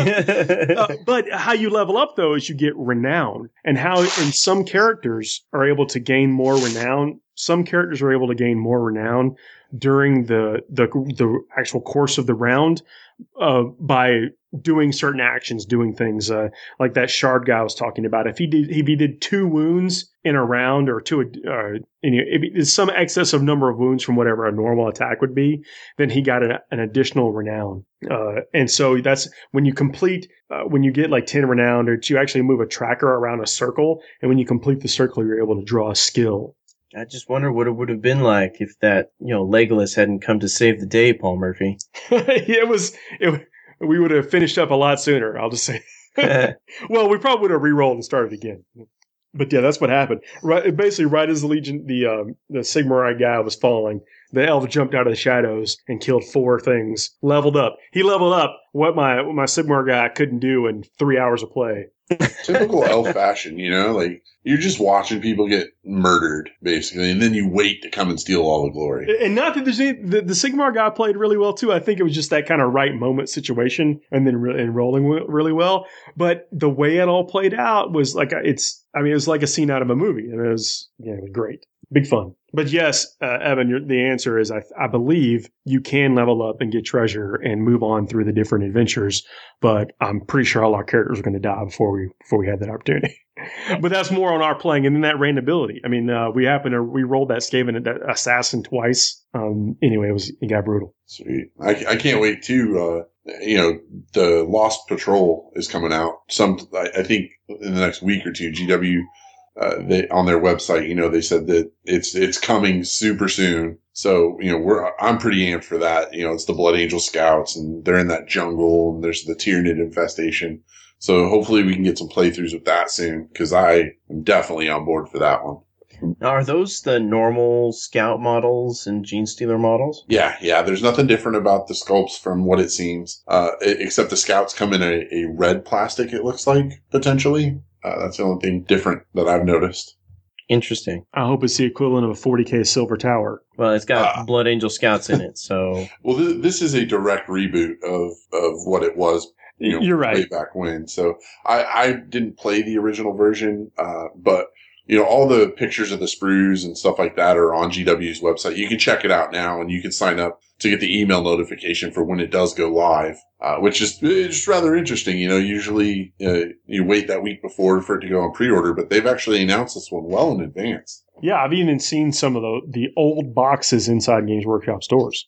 Speaker 2: Uh, but how you level up, though, is you get renown. And how and some characters are able to gain more renown. Some characters are able to gain more renown during the the, the actual course of the round uh, by doing certain actions, doing things uh, like that shard guy was talking about. If he did, if he did two wounds in a round, or two, uh, if it's some excess of number of wounds from whatever a normal attack would be, then he got an, an additional renown. Uh, and so that's when you complete, uh, when you get like ten renown, or you actually move a tracker around a circle, and when you complete the circle, you're able to draw a skill.
Speaker 6: I just wonder what it would have been like if that, you know, Legolas hadn't come to save the day, Paul Murphy.
Speaker 2: it was, it, we would have finished up a lot sooner. I'll just say. Well, we probably would have re-rolled and started again. But yeah, that's what happened. Right, basically, right as the Legion, the um, the Sigmarite guy was falling, the elf jumped out of the shadows and killed four things. Leveled up. He leveled up what my what my Sigmar guy couldn't do in three hours of play.
Speaker 5: Typical elf fashion, you know, like you're just watching people get murdered, basically, and then you wait to come and steal all the glory.
Speaker 2: And not that there's any, the, the Sigmar guy played really well too. I think it was just that kind of right moment situation, and then re- and rolling w- really well. But the way it all played out was like a, it's. I mean, it was like a scene out of a movie, and it was yeah, it was great, big fun. But yes, uh, Evan, you're, the answer is I, I believe you can level up and get treasure and move on through the different adventures. But I'm pretty sure all our characters are going to die before we before we had that opportunity. But that's more on our playing, and then that rain ability. I mean, uh, we happened to we rolled that Skaven that assassin twice. Um, anyway, it was it got brutal.
Speaker 5: Sweet. I, I can't wait to. Uh, you know, the Lost Patrol is coming out. Some I, I think in the next week or two. G W. Uh, they on their website, you know, they said that it's it's coming super soon. So, you know, we're I'm pretty amped for that. You know, it's the Blood Angel Scouts, and they're in that jungle, and there's the Tyranid infestation. So hopefully we can get some playthroughs with that soon, because I am definitely on board for that one.
Speaker 6: Now, are those the normal Scout models and Gene Stealer models?
Speaker 5: Yeah, yeah. There's nothing different about the sculpts from what it seems, uh, except the Scouts come in a, a red plastic. It looks like potentially. Uh, that's the only thing different that I've noticed.
Speaker 6: Interesting.
Speaker 2: I hope it's the equivalent of a forty K Silver Tower.
Speaker 6: Well, it's got
Speaker 5: Uh,
Speaker 6: Blood Angel Scouts in it, so
Speaker 5: Well, th- this is a direct reboot of, of what it was. You know,
Speaker 2: You're right.
Speaker 5: way back when. So I, I didn't play the original version, uh, but you know, all the pictures of the sprues and stuff like that are on G W's website. You can check it out now, and you can sign up to get the email notification for when it does go live, uh, which is it's rather interesting. You know, usually uh, you wait that week before for it to go on pre-order, but they've actually announced this one well in advance.
Speaker 2: Yeah, I've even seen some of the the old boxes inside Games Workshop stores.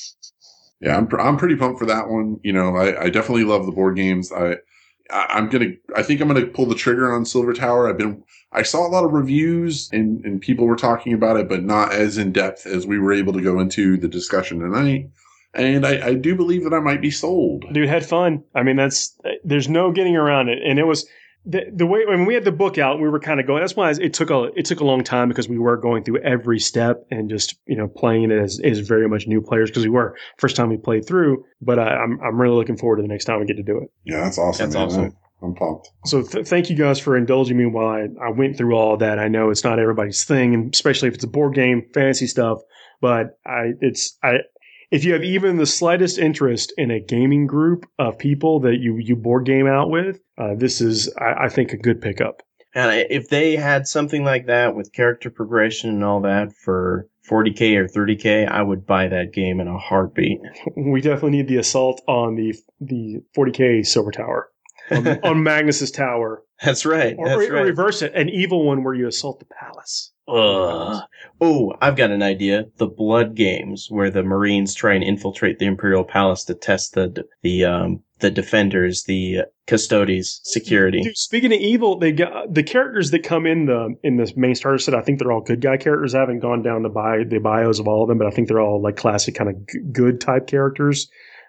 Speaker 5: Yeah, I'm pr- I'm pretty pumped for that one. You know, I, I definitely love the board games. I, I I'm gonna I think I'm gonna pull the trigger on Silver Tower. I've been I saw a lot of reviews and and people were talking about it, but not as in depth as we were able to go into the discussion tonight. And I, I do believe that I might be sold.
Speaker 2: Dude, had fun. I mean, that's there's no getting around it. And it was the the way when we had the book out, we were kind of going. That's why it took a it took a long time, because we were going through every step and just you know playing it as as very much new players, because we were first time we played through. But I, I'm I'm really looking forward to the next time we get to do it.
Speaker 5: Yeah, that's awesome.
Speaker 6: That's
Speaker 5: man.
Speaker 6: awesome.
Speaker 5: I'm pumped.
Speaker 2: So th- thank you guys for indulging me while I, I went through all of that. I know it's not everybody's thing, and especially if it's a board game, fantasy stuff. But I it's I. If you have even the slightest interest in a gaming group of people that you, you board game out with, uh, this is, I, I think, a good pickup.
Speaker 6: and I- if they had something like that with character progression and all that for forty K or thirty K, I would buy that game in a heartbeat.
Speaker 2: We definitely need the assault on the the forty K Silver Tower, on, on Magnus's tower.
Speaker 6: That's right.
Speaker 2: Or,
Speaker 6: That's
Speaker 2: or
Speaker 6: right.
Speaker 2: reverse it, an evil one where you assault the palace.
Speaker 6: Ugh. Oh, I've got an idea. The Blood Games, where the Marines try and infiltrate the Imperial Palace to test the the um the defenders, the custodies, security.
Speaker 2: Dude, speaking of evil, they got the characters that come in the in this main starter set. I think they're all good guy characters. I haven't gone down the bio the bios of all of them, but I think they're all like classic kind of g- good type characters.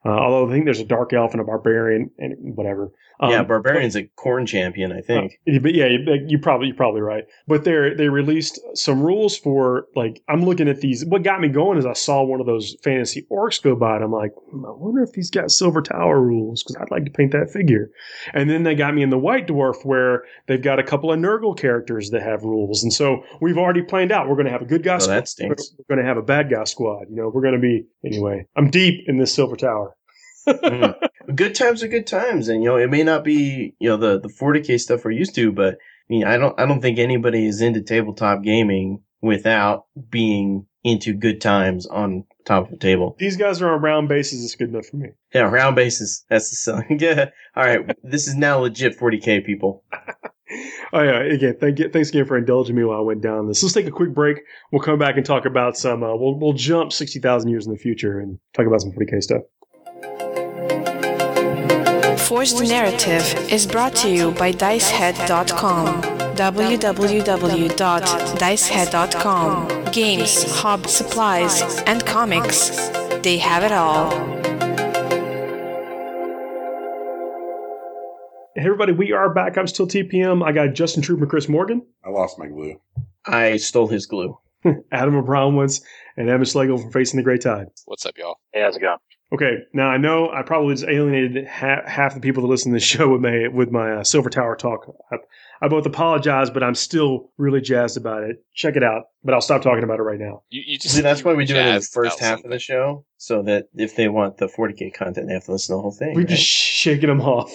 Speaker 2: Uh, although I think there's a dark elf and a barbarian and whatever. Um,
Speaker 6: yeah, Barbarian's a corn champion, I think.
Speaker 2: Uh, but yeah, you, you probably you're probably right. But they they released some rules for like I'm looking at these. What got me going is I saw one of those fantasy orcs go by, and I'm like, hmm, I wonder if he's got Silver Tower rules because I'd like to paint that figure. And then they got me in the White Dwarf where they've got a couple of Nurgle characters that have rules, and so we've already planned out. We're going to have a good guy
Speaker 6: Oh,
Speaker 2: squad.
Speaker 6: that stinks.
Speaker 2: We're going to have a bad guy squad. You know, we're going to be anyway. I'm deep in this Silver Tower.
Speaker 6: Mm. Good times are good times, and you know it may not be you know the the forty K stuff we're used to, but I mean I don't I don't think anybody is into tabletop gaming without being into good times on top of a table.
Speaker 2: These guys are on round bases. It's good enough for me.
Speaker 6: Yeah, round bases. That's the selling. Yeah. All right, this is now legit forty K, people.
Speaker 2: Oh yeah, again, thank you, thanks again for indulging me while I went down this. Let's take a quick break. We'll come back and talk about some. Uh, we'll we'll jump sixty thousand years in the future and talk about some forty K stuff.
Speaker 7: Forged Narrative is brought to you by Dicehead dot com. w w w dot dicehead dot com. Games, hobby, supplies, and comics. They have it all.
Speaker 2: Hey everybody, we are back. I'm still T P M. I got Justin Troop and Chris Morgan,
Speaker 5: I lost my glue.
Speaker 6: I stole his glue.
Speaker 2: Adam Abramowitz, and Emma Schlegel from Facing the Great Tide.
Speaker 3: What's up, y'all?
Speaker 4: Hey, how's it going?
Speaker 2: Okay, now I know I probably just alienated half, half the people that listen to this show with my with my uh, Silver Tower talk. I, I both apologize, but I'm still really jazzed about it. Check it out, but I'll stop talking about it right now.
Speaker 3: You, you just
Speaker 6: See, that's why we do it in the
Speaker 3: jazzed
Speaker 6: first
Speaker 3: about
Speaker 6: half of
Speaker 3: something.
Speaker 6: the show, so that if they want the forty K content, they have to listen to the whole thing.
Speaker 2: We're
Speaker 6: right?
Speaker 2: just shaking them off.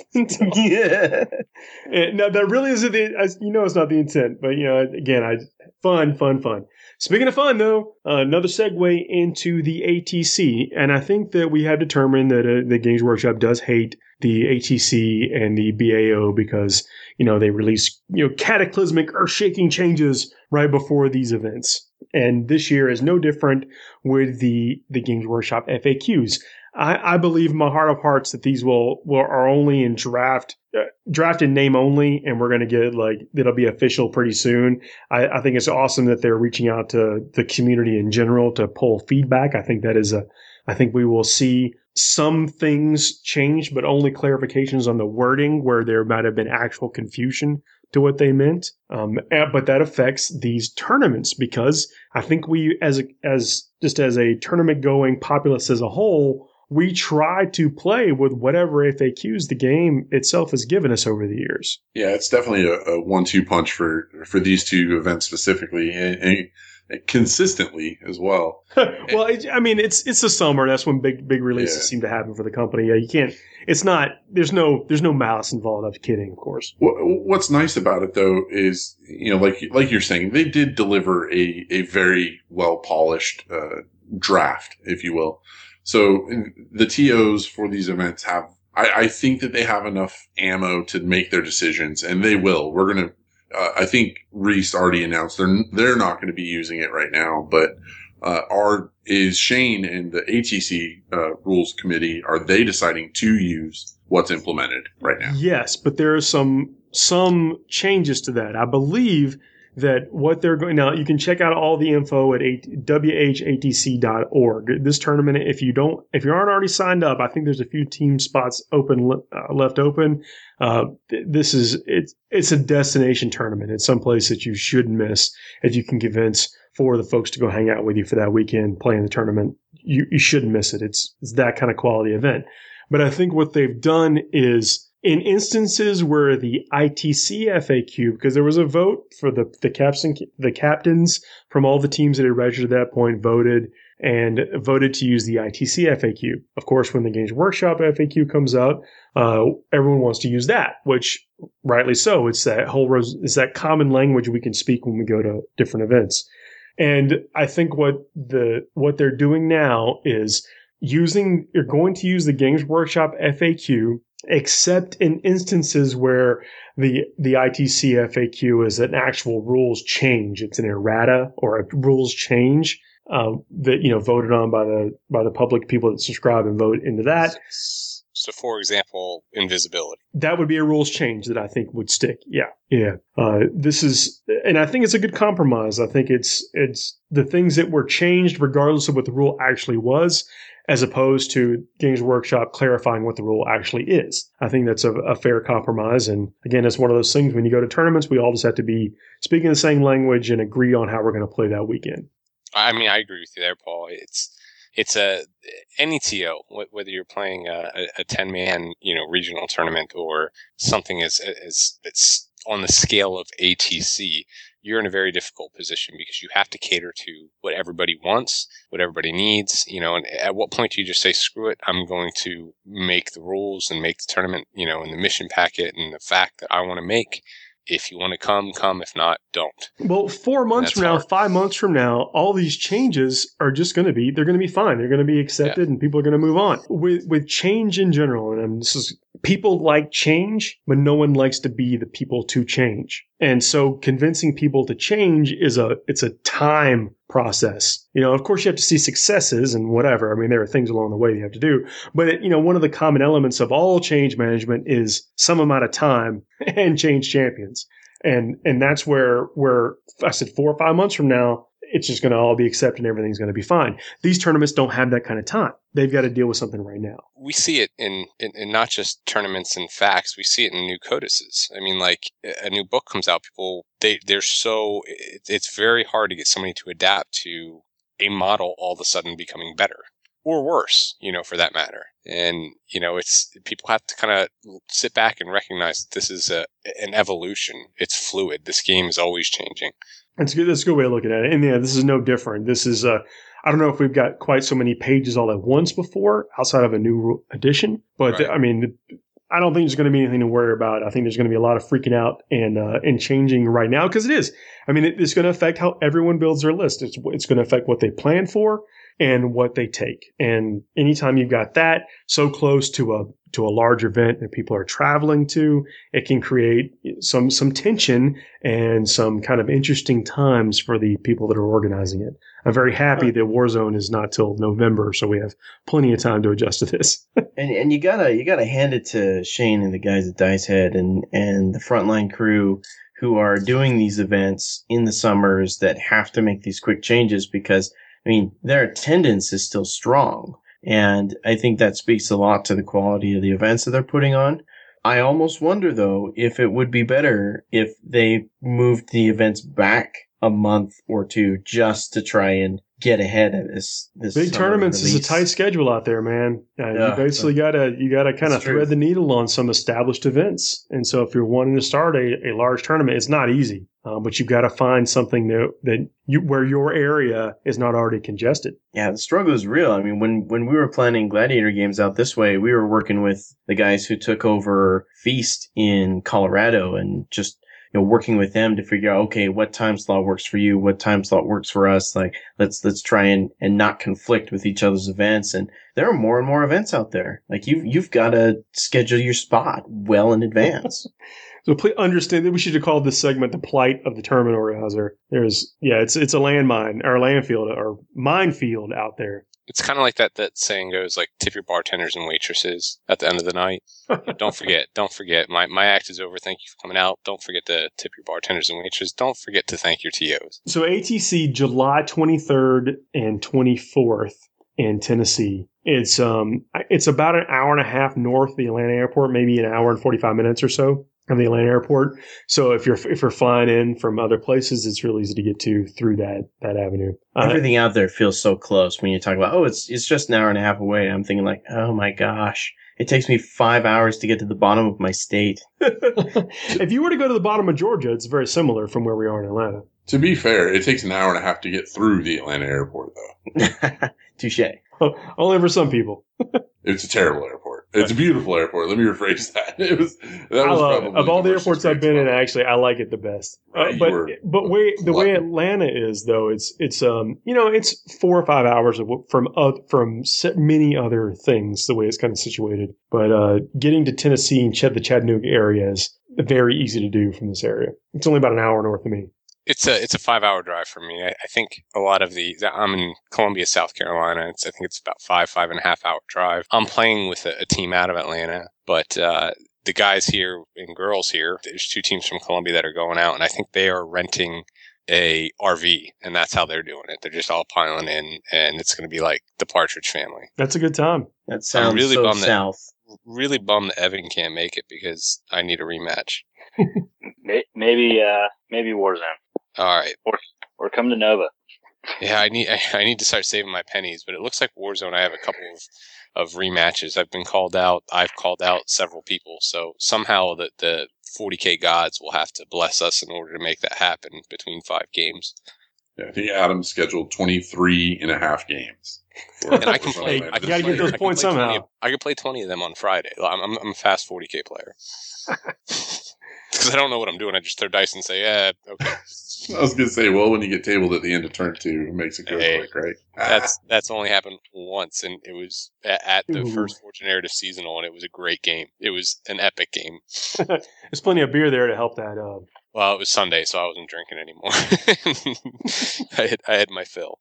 Speaker 6: yeah.
Speaker 2: And, no, that really isn't the. As, you know, it's not the intent, but you know, again, I fun, fun, fun. Speaking of fun, though, uh, another segue into the A T C, and I think that we have determined that uh, the Games Workshop does hate the A T C and the B A O because you know they release you know cataclysmic, earth-shaking changes right before these events, and this year is no different with the the Games Workshop F A Qs. I, I believe in my heart of hearts that these will, will are only in draft, uh, draft in name only, and we're going to get like it'll be official pretty soon. I, I think it's awesome that they're reaching out to the community in general to pull feedback. I think that is a, I think we will see some things change, but only clarifications on the wording where there might have been actual confusion to what they meant. Um, but that affects these tournaments because I think we, as a, as just as a tournament going populace as a whole, we try to play with whatever F A Qs the game itself has given us over the years.
Speaker 5: Yeah, it's definitely a, a one-two punch for, for these two events specifically, and, and consistently as well.
Speaker 2: Well, it, I mean, it's it's the summer. That's when big big releases
Speaker 5: Yeah.
Speaker 2: seem to happen for the company. Yeah, you can't. It's not. There's no. There's no malice involved. I'm kidding, of course.
Speaker 5: What, what's nice about it, though, is you know, like like you're saying, they did deliver a a very well polished uh, draft, if you will. So the T Os for these events have, I, I think that they have enough ammo to make their decisions, and they will. We're gonna. Uh, I think Reese already announced they're they're not going to be using it right now, but uh, are is Shane and the A T C uh, rules committee, are they deciding to use what's implemented right now?
Speaker 2: Yes, but there are some some changes to that. I believe that what they're going now, you can check out all the info at w h a t c dot org. This tournament, if you don't, if you aren't already signed up, I think there's a few team spots open uh, left open. Uh, this is it's it's a destination tournament. It's someplace that you shouldn't miss if you can convince four of the folks to go hang out with you for that weekend playing the tournament. You you shouldn't miss it. It's it's that kind of quality event. But I think what they've done is, in instances where the I T C F A Q, because there was a vote for the the captain, the captains from all the teams that had registered at that point voted and voted to use the I T C F A Q. Of course, when the Games Workshop F A Q comes out, uh, everyone wants to use that, which rightly so. It's that whole it's that common language we can speak when we go to different events. And I think what the what they're doing now is using. You're going to use the Games Workshop F A Q. Except in instances where the the I T C F A Q is an actual rules change, it's an errata or a rules change um, that you know voted on by the by the public people that subscribe and vote into that.
Speaker 3: So, for example, invisibility.
Speaker 2: That would be a rules change that I think would stick. Yeah, yeah. Uh, this is, and I think it's a good compromise. I think it's it's the things that were changed regardless of what the rule actually was, as opposed to Games Workshop clarifying what the rule actually is. I think that's a, a fair compromise. And again, it's one of those things when you go to tournaments, we all just have to be speaking the same language and agree on how we're going to play that weekend.
Speaker 3: I mean, I agree with you there, Paul. It's it's a any T O, whether you're playing a, a ten-man, you know, regional tournament or something as as it's on the scale of A T C. You're in a very difficult position because you have to cater to what everybody wants, what everybody needs, you know, and at what point do you just say, screw it, I'm going to make the rules and make the tournament, you know, and the mission packet and the fact that I want to make. If you want to come, come. If not, don't.
Speaker 2: Well, four months from now,
Speaker 3: hard.
Speaker 2: five months from now, all these changes are just going to be, they're going to be fine. They're going to be accepted yeah. and people are going to move on. With with change in general, and I'm, this is, people like change, but no one likes to be the people to change. And so convincing people to change is a, it's a time process. You know, of course you have to see successes and whatever. I mean, there are things along the way you have to do, but it, you know, one of the common elements of all change management is some amount of time and change champions. And, and that's where, where I said four or five months from now, it's just going to all be accepted and everything's going to be fine. These tournaments don't have that kind of time. They've got to deal with something right now.
Speaker 3: We see it in, in, in not just tournaments and facts. We see it in new codices. I mean, like a new book comes out, people, they, they're so, it, it's very hard to get somebody to adapt to a model all of a sudden becoming better or worse, you know, for that matter. And, you know, it's, people have to kind of sit back and recognize that this is a, an evolution. It's fluid. This game is always changing.
Speaker 2: That's good. That's a good way of looking at it. And yeah, this is no different. This is, uh, I don't know if we've got quite so many pages all at once before outside of a new edition, but
Speaker 3: Right.
Speaker 2: th- I mean, I don't think there's going to be anything to worry about. I think there's going to be a lot of freaking out and, uh, and changing right now because it is. I mean, it, it's going to affect how everyone builds their list. It's, it's going to affect what they plan for and what they take. And anytime you've got that so close to a, to a large event that people are traveling to, it can create some, some tension and some kind of interesting times for the people that are organizing it. I'm very happy that Warzone is not till November, so we have plenty of time to adjust to this.
Speaker 6: And and you gotta you gotta hand it to Shane and the guys at Dice Head and, and the frontline crew who are doing these events in the summers that have to make these quick changes because, I mean, their attendance is still strong. And I think that speaks a lot to the quality of the events that they're putting on. I almost wonder, though, if it would be better if they moved the events back a month or two just to try and get ahead of this. This
Speaker 2: big tournaments release. Is a tight schedule out there, man. Uh, yeah, you basically gotta you gotta kind of thread true. the needle on some established events. And so, if you're wanting to start a, a large tournament, it's not easy. Um, but you've got to find something that that you where your area is not already congested.
Speaker 6: Yeah, the struggle is real. I mean, when when we were planning Gladiator games out this way, we were working with the guys who took over Feast in Colorado and just. You know, working with them to figure out, okay, what time slot works for you? What time slot works for us? Like, let's, let's try and, and not conflict with each other's events. And there are more and more events out there. Like, you've, you've got to schedule your spot well in advance.
Speaker 2: So please understand that we should have called this segment the plight of the tournament organizer. There's, yeah, it's, it's a landmine or landfield or minefield out there.
Speaker 3: It's kind of like that, that saying goes, like, tip your bartenders and waitresses at the end of the night. Don't forget, don't forget. My my act is over. Thank you for coming out. Don't forget to tip your bartenders and waitresses. Don't forget to thank your T Os.
Speaker 2: So A T C July twenty-third and twenty-fourth in Tennessee. It's um it's about an hour and a half north of the Atlanta airport, maybe an hour and forty-five minutes or so of the Atlanta airport. So if you're if you're flying in from other places, it's real easy to get to through that that avenue. Uh,
Speaker 6: Everything out there feels so close when you talk about, oh, it's it's just an hour and a half away. I'm thinking like, oh my gosh, it takes me five hours to get to the bottom of my state.
Speaker 2: If you were to go to the bottom of Georgia, it's very similar from where we are in Atlanta.
Speaker 5: To be fair, it takes an hour and a half to get through the Atlanta airport, though.
Speaker 6: Touche.
Speaker 2: Only for some people.
Speaker 5: It's a terrible airport. It's a beautiful airport. Let me rephrase that. It was. That
Speaker 2: I
Speaker 5: was
Speaker 2: love it. Of all the airports I've been in, actually, I like it the best.
Speaker 5: Right,
Speaker 2: uh, but but way the way Atlanta is, though, it's it's um you know it's four or five hours of, from uh, from many other things. The way it's kind of situated, but uh, getting to Tennessee and Ch- the Chattanooga area is very easy to do from this area. It's only about an hour north of me.
Speaker 3: It's a it's a five hour drive for me. I, I think a lot of the I'm in Columbia, South Carolina. It's I think it's about five five and a half hour drive. I'm playing with a, a team out of Atlanta, but uh, the guys here and girls here, there's two teams from Columbia that are going out, and I think they are renting a R V, and that's how they're doing it. They're just all piling in, and it's going to be like the Partridge Family.
Speaker 2: That's a good time.
Speaker 6: That sounds
Speaker 3: really
Speaker 6: so
Speaker 3: bummed that-
Speaker 6: south.
Speaker 3: Really bummed that Evan can't make it because I need a rematch.
Speaker 4: May- Maybe, uh, maybe Warzone,
Speaker 3: All right.
Speaker 4: or come to Nova.
Speaker 3: Yeah, I need I need to start saving my pennies, but it looks like Warzone. I have a couple of, of rematches. I've been called out. I've called out several people. So somehow the, the forty K gods will have to bless us in order to make that happen between five games.
Speaker 5: Yeah, I think Adam's scheduled twenty-three and a half games.
Speaker 3: And I can play.
Speaker 2: Hey,
Speaker 3: I can
Speaker 2: gotta
Speaker 3: play,
Speaker 2: get those
Speaker 3: I can
Speaker 2: points
Speaker 3: play twenty
Speaker 2: somehow.
Speaker 3: of- I can play twenty of them on Friday. I'm, I'm, I'm a fast forty K player. Because I don't know what I'm doing. I just throw dice and say, yeah, okay.
Speaker 5: I was gonna say, well, when you get tabled at the end of turn two, it makes it go
Speaker 3: Hey,
Speaker 5: quick, right?
Speaker 3: That's that's only happened once, and it was at, at the
Speaker 2: Ooh.
Speaker 3: first Fortune Narrative Seasonal, and it was a great game. It was an epic game.
Speaker 2: There's plenty of beer there to help that up.
Speaker 3: Well, it was Sunday, so I wasn't drinking anymore. I had I had my fill.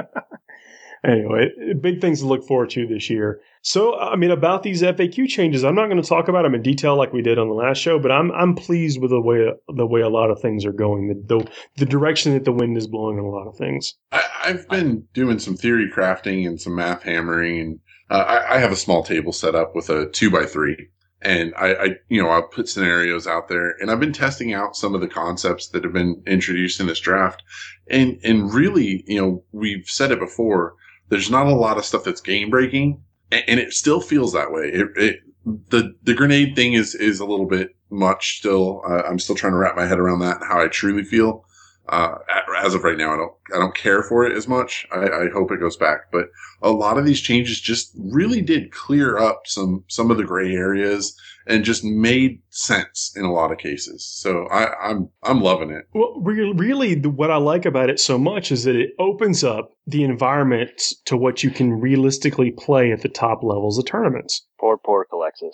Speaker 2: Anyway, big things to look forward to this year. So, I mean, about these F A Q changes, I'm not going to talk about them in detail like we did on the last show, but I'm I'm pleased with the way the way a lot of things are going, the the, the direction that the wind is blowing on a lot of things.
Speaker 5: I, I've been doing some theory crafting and some math hammering, and uh, I, I have a small table set up with a two by three, and I, I, you know, I'll put scenarios out there, and I've been testing out some of the concepts that have been introduced in this draft, and and really, you know, we've said it before. There's not a lot of stuff that's game breaking, and, and it still feels that way. It, it the the grenade thing is is a little bit much still. Uh, I'm still trying to wrap my head around that and how I truly feel. Uh, as of right now, I don't, I don't care for it as much. I, I hope it goes back, but a lot of these changes just really did clear up some, some of the gray areas and just made sense in a lot of cases. So I, I'm, I'm loving it.
Speaker 2: Well, re- really, the, what I like about it so much is that it opens up the environment to what you can realistically play at the top levels of tournaments.
Speaker 4: Poor, poor Calexis.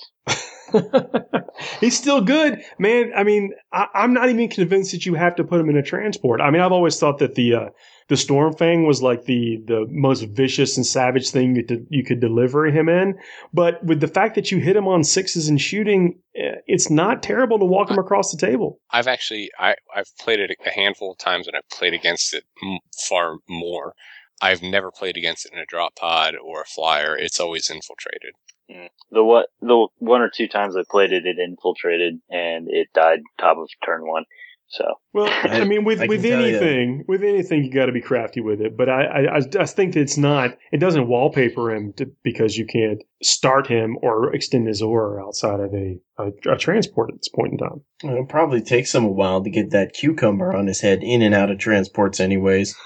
Speaker 2: He's still good, man. I mean, I, I'm not even convinced that you have to put him in a transport. I mean, I've always thought that the uh, the Stormfang was like the the most vicious and savage thing you could, you could deliver him in. But with the fact that you hit him on sixes and shooting, it's not terrible to walk him across the table.
Speaker 3: I've actually I I've played it a handful of times, and I've played against it m- far more. I've never played against it in a drop pod or a flyer. It's always infiltrated.
Speaker 4: Mm. The what the one or two times I played it, it infiltrated and it died top of turn one. So
Speaker 2: Well, I, I mean, with
Speaker 6: I
Speaker 2: with
Speaker 6: can tell
Speaker 2: anything, with anything, you got to be crafty with it. But I, I, I just think that it's not. It doesn't wallpaper him to, because you can't start him or extend his aura outside of a, a, a transport at this point in time.
Speaker 6: It'll probably take some a while to get that cucumber on his head in and out of transports, anyways.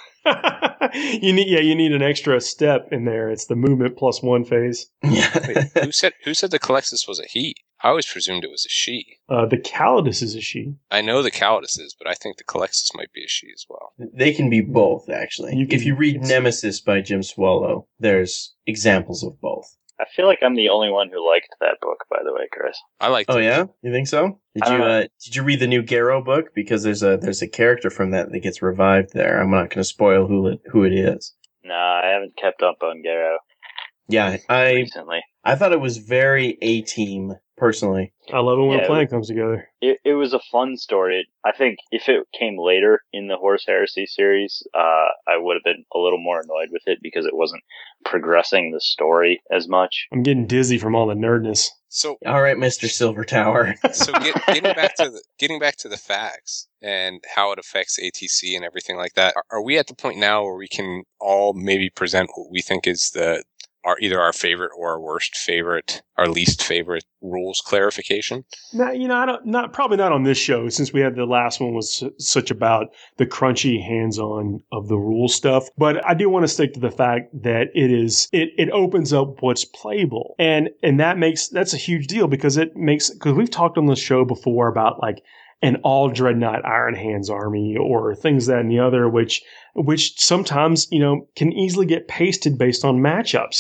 Speaker 2: you need, yeah, you need an extra step in there. It's the movement plus one phase.
Speaker 6: Yeah.
Speaker 3: Wait, who said who said the Calexis was a he? I always presumed it was a she.
Speaker 2: Uh, the Calidus is a she.
Speaker 3: I know the Calidus is, but I think the Calexis might be a she as well.
Speaker 6: They can be both, actually.
Speaker 2: You can-
Speaker 6: if you read
Speaker 2: it's-
Speaker 6: Nemesis by Jim Swallow, there's examples of both.
Speaker 4: I feel like I'm the only one who liked that book, by the way, Chris.
Speaker 3: I like.
Speaker 6: Oh yeah, you think so? Did
Speaker 4: I
Speaker 6: you
Speaker 4: don't know.
Speaker 6: uh, did you read the new Garrow book? Because there's a there's a character from that that gets revived there. I'm not going to spoil who it, who it is.
Speaker 4: No, I haven't kept up on Garrow
Speaker 6: Yeah, I
Speaker 4: recently.
Speaker 6: I thought it was very A-Team personally.
Speaker 2: I love it when
Speaker 4: Yeah,
Speaker 2: a plan comes together.
Speaker 4: It it was a fun story. I think if it came later in the Horus Heresy series, uh, I would have been a little more annoyed with it because it wasn't progressing the story as much.
Speaker 2: I'm getting dizzy from all the nerdness.
Speaker 3: So
Speaker 6: All right, Mister Silver Tower.
Speaker 3: so get, getting back to the getting back to the facts and how it affects A T C and everything like that. Are, are we at the point now where we can all maybe present what we think is the our either our favorite or our worst favorite, our least favorite rules clarification?
Speaker 2: Now, you know, I don't, not probably not on this show, since we had the last one was su- such about the crunchy hands-on of the rule stuff. But I do want to stick to the fact that it is it it opens up what's playable, and and that makes that's a huge deal because it makes because we've talked on the show before about like an all Dreadnought Iron Hands army or things that and the other, which which sometimes you know can easily get pasted based on matchups.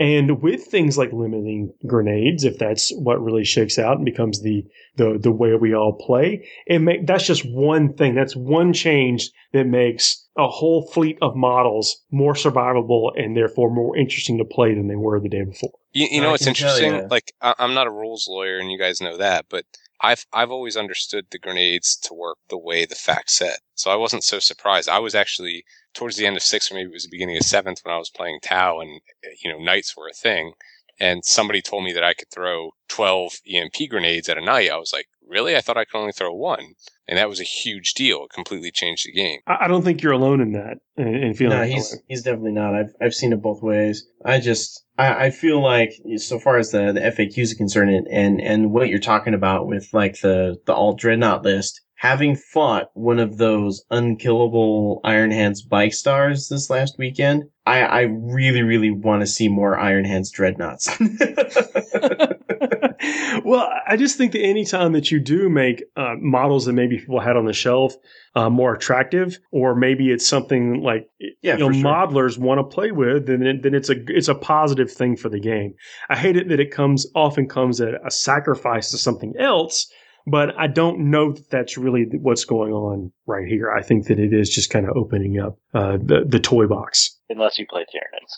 Speaker 2: And with things like limiting grenades, if that's what really shakes out and becomes the the, the way we all play, it make, that's just one thing. That's one change that makes a whole fleet of models more survivable and therefore more interesting to play than they were the day before.
Speaker 3: You, you know,
Speaker 6: I
Speaker 3: it's
Speaker 6: can
Speaker 3: interesting.
Speaker 6: tell ya.
Speaker 3: Like, I, I'm not a rules lawyer, and you guys know that, but I've I've always understood the grenades to work the way the facts said. So I wasn't so surprised. I was actually towards the end of sixth, or maybe it was the beginning of seventh, when I was playing Tau, and you know, knights were a thing. And somebody told me that I could throw twelve E M P grenades at a knight. I was like, really? I thought I could only throw one. And that was a huge deal. It completely changed the game.
Speaker 2: I, I don't think you're alone in that and, and feeling
Speaker 6: No,
Speaker 2: that
Speaker 6: he's
Speaker 2: way.
Speaker 6: he's definitely not. I've I've seen it both ways. I just I, I feel like so far as the, the F A Qs are concerned, and, and and what you're talking about with like the the alt dreadnought list, having fought one of those unkillable Iron Hands bike stars this last weekend, I I really really want to see more Iron Hands dreadnoughts.
Speaker 2: Well, I just think that anytime that you do make uh, models that maybe people had on the shelf uh, more attractive, or maybe it's something like
Speaker 6: Yeah,
Speaker 2: you know
Speaker 6: for sure.
Speaker 2: modelers want to play with, then it, then it's a it's a positive thing for the game. I hate it that it comes often comes at a sacrifice to something else, but I don't know that that's really what's going on right here. I think that it is just kind of opening up uh, the the toy box.
Speaker 4: Unless you play Tyranids.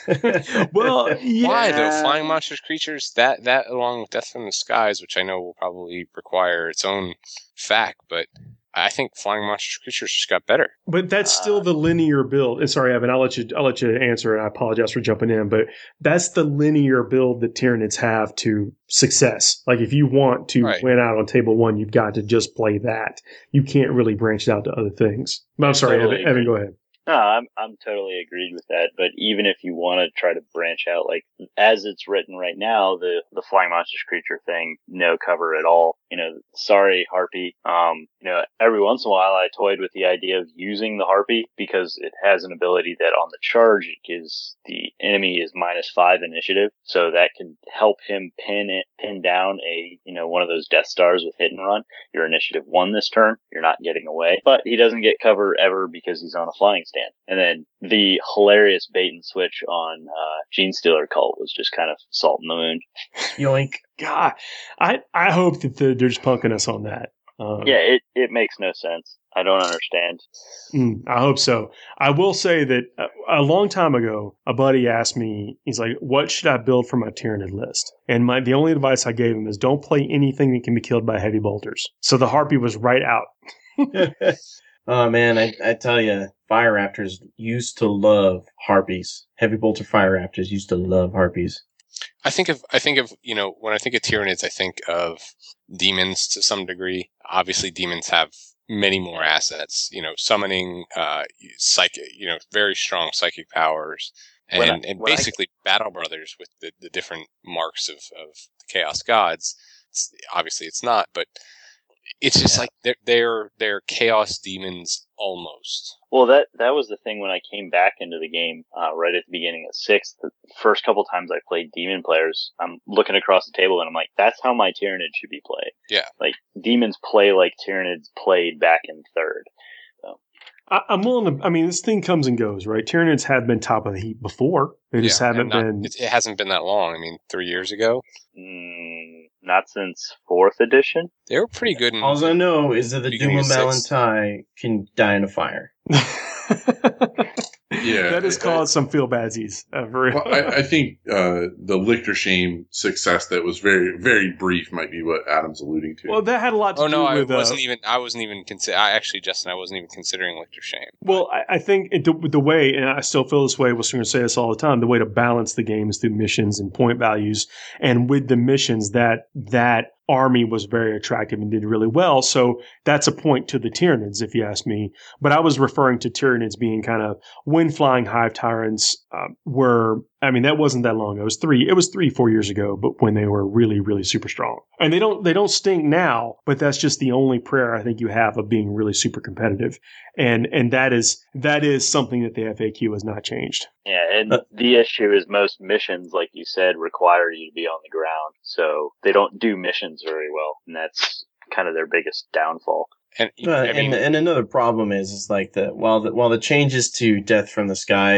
Speaker 2: Well, yeah.
Speaker 3: Why though? Flying monsters, creatures, that that along with Death from the Skies, which I know will probably require its own fact, but I think flying monsters, creatures just got better.
Speaker 2: But that's still the linear build. And sorry, Evan, I'll let you I'll let you answer, and I apologize for jumping in, but that's the linear build that Tyranids have to success. Like if you want to
Speaker 3: Right.
Speaker 2: win out on table one, you've got to just play that. You can't really branch it out to other things. But I'm sorry,
Speaker 4: Totally
Speaker 2: Evan, Evan,
Speaker 4: agree.
Speaker 2: go ahead.
Speaker 4: No, I'm I'm totally agreed with that. But even if you want to try to branch out, like as it's written right now, the the flying monsters creature thing, no cover at all. You know, sorry Harpy. Um, you know, every once in a while I toyed with the idea of using the Harpy because it has an ability that on the charge it gives the enemy is minus five initiative, so that can help him pin it, pin down a you know one of those Death Stars with hit and run. Your initiative one this turn, you're not getting away, but he doesn't get cover ever because he's on a flying stand. And then the hilarious bait and switch on uh, Gene Stealer Cult was just kind of salt in the wound.
Speaker 6: Yoink.
Speaker 2: God, I, I hope that the, they're just punking us on that. Um,
Speaker 4: Yeah, it, it makes no sense. I don't understand.
Speaker 2: Mm, I hope so. I will say that a, a long time ago, a buddy asked me, he's like, what should I build for my Tyranid list? And my the only advice I gave him is don't play anything that can be killed by heavy bolters. So the Harpy was right out.
Speaker 6: Oh man, I I tell you, Fire Raptors used to love Harpies. Heavy Bolter Fire Raptors used to love Harpies.
Speaker 3: I think of I think of you know when I think of Tyranids, I think of demons to some degree. Obviously, demons have many more assets. You know, summoning, uh, psychic, you know, very strong psychic powers, and,
Speaker 4: When I-
Speaker 3: and
Speaker 4: when I-
Speaker 3: basically Battle Brothers with the, the different marks of, of the Chaos Gods. It's, obviously, it's not, but it's just like they're they're they're Chaos demons almost.
Speaker 4: Well, that that was the thing when I came back into the game uh, right at the beginning of sixth. The first couple times I played demon players, I'm looking across the table and I'm like, that's how my Tyranid should be played.
Speaker 3: Yeah.
Speaker 4: Like, demons play like Tyranids played back in third.
Speaker 2: I, I'm willing to, I mean, this thing comes and goes, right? Tyranids have been top of the heap before. They just
Speaker 3: Yeah,
Speaker 2: haven't
Speaker 3: and not-
Speaker 2: been.
Speaker 3: It, it hasn't been that long. I mean, three years ago,
Speaker 4: Mm, not since fourth edition.
Speaker 3: they were pretty good. In,
Speaker 6: All I know is that the
Speaker 3: Beginning
Speaker 6: Doom
Speaker 3: of
Speaker 6: of
Speaker 3: six.
Speaker 6: Malantai can die in a fire.
Speaker 5: Yeah,
Speaker 2: that has
Speaker 5: I-
Speaker 2: caused some feel badsies. Uh, for real.
Speaker 5: Well, I, I think uh, the Lichter Shame success that was very, very brief might be what Adam's alluding to.
Speaker 2: Well, that had a lot to
Speaker 3: Oh
Speaker 2: do
Speaker 3: no, I
Speaker 2: with. uh,
Speaker 3: wasn't even. I wasn't even consider. I actually, Justin, I wasn't even considering Lichter Shame.
Speaker 2: Well, I, I think it, the, the way, and I still feel this way, we're going to say this all the time, the way to balance the game is through missions and point values. And with the missions, that that army was very attractive and did really well. So that's a point to the Tyranids, if you ask me. But I was referring to Tyranids being kind of wind flying hive tyrants um, were, I mean, that wasn't that long ago. It was three, it was three, four years ago, but when they were really, really super strong. And they don't, they don't stink now, but that's just the only prayer I think you have of being really super competitive. And, and that is, that is something that the F A Q has not changed.
Speaker 4: Yeah, and
Speaker 6: Uh,
Speaker 4: the issue is most missions, like you said, require you to be on the ground, so they don't do missions very well, and that's kind of their biggest downfall.
Speaker 3: And
Speaker 6: Uh,
Speaker 3: I mean,
Speaker 6: and and another problem is is like the while the while the changes to Death from the Skies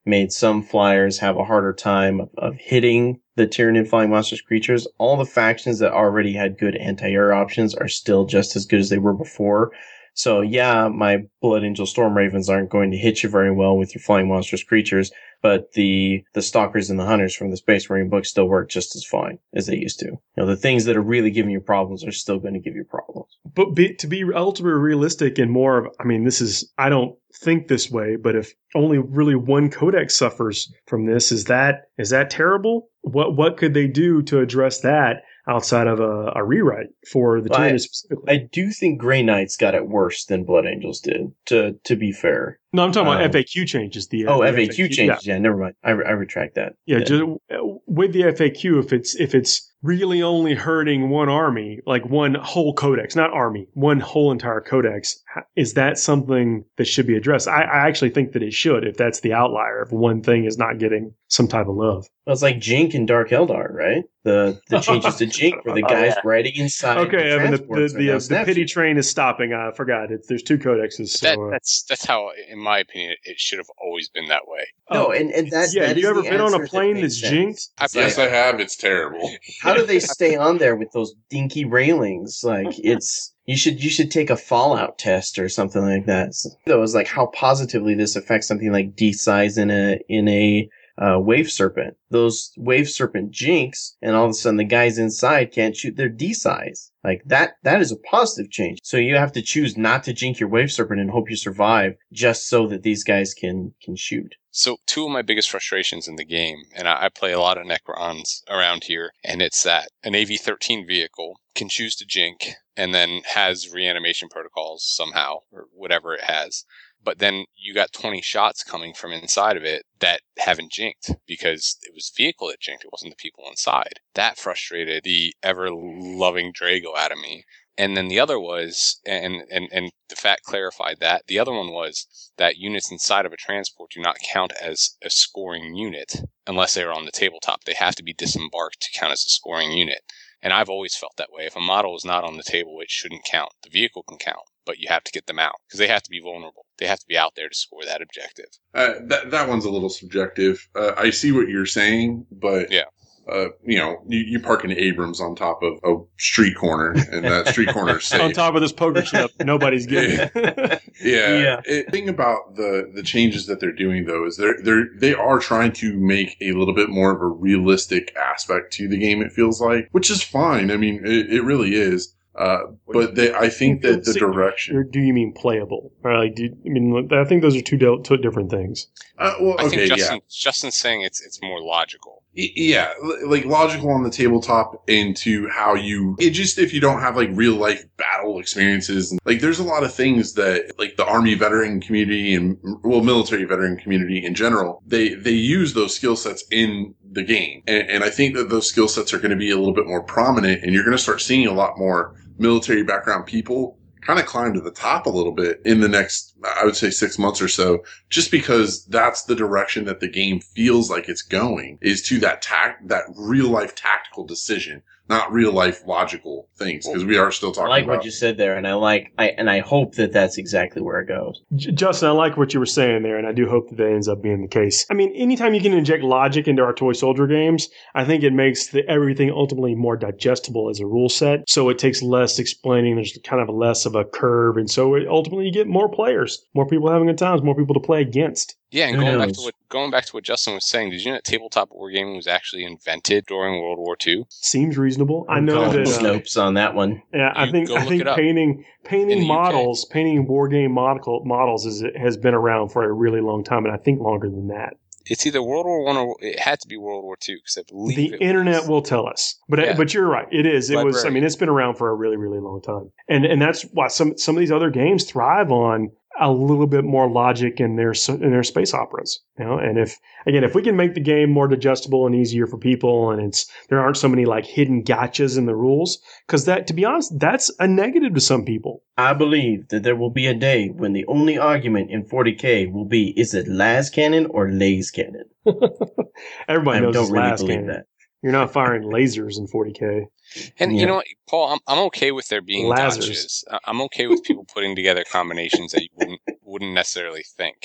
Speaker 6: made some flyers have a harder time of, of hitting the Tyranid flying monsters creatures. All the factions that already had good anti-air options are still just as good as they were before. So yeah, my Blood Angel Storm Ravens aren't going to hit you very well with your flying monstrous creatures, but the the Stalkers and the Hunters from the Space Marine book still work just as fine as they used to. You know, the things that are really giving you problems are still going to give you problems.
Speaker 2: But be, to be ultimately realistic and more of, I mean, this is, I don't think this way, but if only really one codex suffers from this, is that is that terrible? What what could they do to address that outside of a, a rewrite for the
Speaker 6: Well, I-
Speaker 2: Tyranid specifically?
Speaker 6: I do think Grey Knights got it worse than Blood Angels did, to to be fair.
Speaker 2: No, I'm talking about
Speaker 6: um,
Speaker 2: F A Q changes. The
Speaker 6: Oh,
Speaker 2: the
Speaker 6: F A Q changes. Yeah, never mind. I, I retract that.
Speaker 2: Yeah, just, with the F A Q, if it's if it's really only hurting one army, like one whole codex, not army, one whole entire codex, is that something that should be addressed? I, I actually think that it should, if that's the outlier, if one thing is not getting some type of love.
Speaker 6: Well, it's like Jink and Dark Eldar, right? The the changes to Jink where the
Speaker 4: Oh,
Speaker 6: guys
Speaker 4: yeah.
Speaker 6: riding inside.
Speaker 2: Okay,
Speaker 6: the
Speaker 2: Evan, the
Speaker 6: transports
Speaker 2: the,
Speaker 6: are
Speaker 2: the,
Speaker 6: now
Speaker 2: uh, the
Speaker 6: snap
Speaker 2: pity
Speaker 6: ships.
Speaker 2: train is stopping. I forgot. It's, there's two codexes. So,
Speaker 3: that,
Speaker 2: uh,
Speaker 3: that's that's how, in my opinion, it should have always been that way.
Speaker 6: No,
Speaker 2: oh,
Speaker 6: and, and that
Speaker 2: yeah,
Speaker 6: that
Speaker 2: you
Speaker 6: is
Speaker 2: ever
Speaker 6: the
Speaker 2: been on a
Speaker 6: answer that
Speaker 2: plane
Speaker 6: makes
Speaker 2: that's
Speaker 6: sense.
Speaker 2: jinked?
Speaker 3: I-
Speaker 6: It's
Speaker 5: Yes,
Speaker 6: like,
Speaker 5: I have. It's terrible.
Speaker 6: how do they stay on there with those dinky railings? Like it's you should you should take a Fallout test or something like that. So, that was like how positively this affects something like D size in a in a uh, wave serpent. Those wave serpent jinx, and all of a sudden the guys inside can't shoot their D size. Like that that is a positive change. So you have to choose not to jink your wave serpent and hope you survive, just so that these guys can can shoot.
Speaker 3: So two of my biggest frustrations in the game, and I, I play a lot of Necrons around here, and it's that an A V thirteen vehicle can choose to jink and then has reanimation protocols somehow, or whatever it has. But then you got twenty shots coming from inside of it that haven't jinked because it was the vehicle that jinked. It wasn't the people inside. That frustrated the ever-loving Drago out of me. And then the other was, and, and, and the fact clarified that, the other one was that units inside of a transport do not count as a scoring unit unless they are on the tabletop. They have to be disembarked to count as a scoring unit. And I've always felt that way. If a model is not on the table, it shouldn't count. The vehicle can count, but you have to get them out because they have to be vulnerable. They have to be out there to score that objective.
Speaker 5: Uh, that that one's a little subjective. Uh, I see what you're saying, but
Speaker 3: Yeah.
Speaker 5: uh, you know, you, you park an Abrams on top of a street corner, and that street corner is safe.
Speaker 2: On top of this poker chip, nobody's getting it.
Speaker 5: Yeah.
Speaker 6: Yeah.
Speaker 5: The thing about the the changes that they're doing though is they're they're they are trying to make a little bit more of a realistic aspect to the game. It feels like, which is fine. I mean, it, it really is. Uh, but they, I think that the direction.
Speaker 2: Or do you mean playable? Or like, do, I mean, I think those are two, del- two different things.
Speaker 5: Uh, well,
Speaker 3: I
Speaker 5: okay,
Speaker 3: think Justin,
Speaker 5: yeah.
Speaker 3: Justin's saying it's it's more logical.
Speaker 5: Y- Yeah, l- like logical on the tabletop into how you, it just, if you don't have like real life battle experiences, and like there's a lot of things that like the army veteran community and, well, military veteran community in general, they, they use those skill sets in the game. And, and I think that those skill sets are going to be a little bit more prominent, and you're going to start seeing a lot more military background people kind of climb to the top a little bit in the next, I would say, six months or so, just because that's the direction that the game feels like it's going, is to that tact, that real life tactical decision, not real life logical things, because we are still
Speaker 6: I
Speaker 5: talking
Speaker 6: like
Speaker 5: about.
Speaker 6: what you said there, and I like I and I hope that that's exactly where it goes.
Speaker 2: J- Justin, I like what you were saying there, and I do hope that that ends up being the case. I mean, anytime you can inject logic into our toy soldier games, I think it makes the, everything ultimately more digestible as a rule set. So it takes less explaining. There's kind of less of a curve, and so it, ultimately you get more players, more people having good times, more people to play against.
Speaker 3: Yeah, and
Speaker 6: Who
Speaker 3: going back
Speaker 6: knows?
Speaker 3: to what going back to what Justin was saying, did you know that tabletop wargaming was actually invented during World War Two?
Speaker 2: Seems reasonable. I
Speaker 6: I'm
Speaker 2: know
Speaker 6: calling
Speaker 2: that. Uh,
Speaker 6: Snopes on that one.
Speaker 3: You
Speaker 2: yeah, I think
Speaker 3: go
Speaker 2: I
Speaker 3: look
Speaker 2: think
Speaker 3: it up.
Speaker 2: painting
Speaker 3: In
Speaker 2: painting
Speaker 3: the U K.
Speaker 2: models, painting war game model, models is has been around for a really long time, and I think longer than that.
Speaker 3: It's either World War One or it had to be World War Two because I believe
Speaker 2: The
Speaker 3: it
Speaker 2: internet
Speaker 3: was,
Speaker 2: will tell us, but
Speaker 3: Yeah.
Speaker 2: but you're right. It is. It was. I
Speaker 3: Library.
Speaker 2: mean, it's been around for a really, really long time, and and that's why some some of these other games thrive on a little bit more logic in their s- in their space operas. You know, and if again, if we can make the game more digestible and easier for people, and it's there aren't so many like hidden gotchas in the rules, because that, to be honest, that's a negative to some people.
Speaker 6: I believe that there will be a day when the only argument in forty K will be, is it las cannon or lays cannon?
Speaker 2: Everybody
Speaker 6: I
Speaker 2: knows
Speaker 6: don't
Speaker 2: it's
Speaker 6: really
Speaker 2: last
Speaker 6: believe
Speaker 2: game.
Speaker 6: that.
Speaker 2: You're not firing lasers in forty K.
Speaker 3: and
Speaker 6: Yeah.
Speaker 3: you know what, Paul, I'm I'm okay with there being
Speaker 2: Lasers.
Speaker 3: gotchas. I- I'm okay with people putting together combinations that you wouldn't wouldn't necessarily think.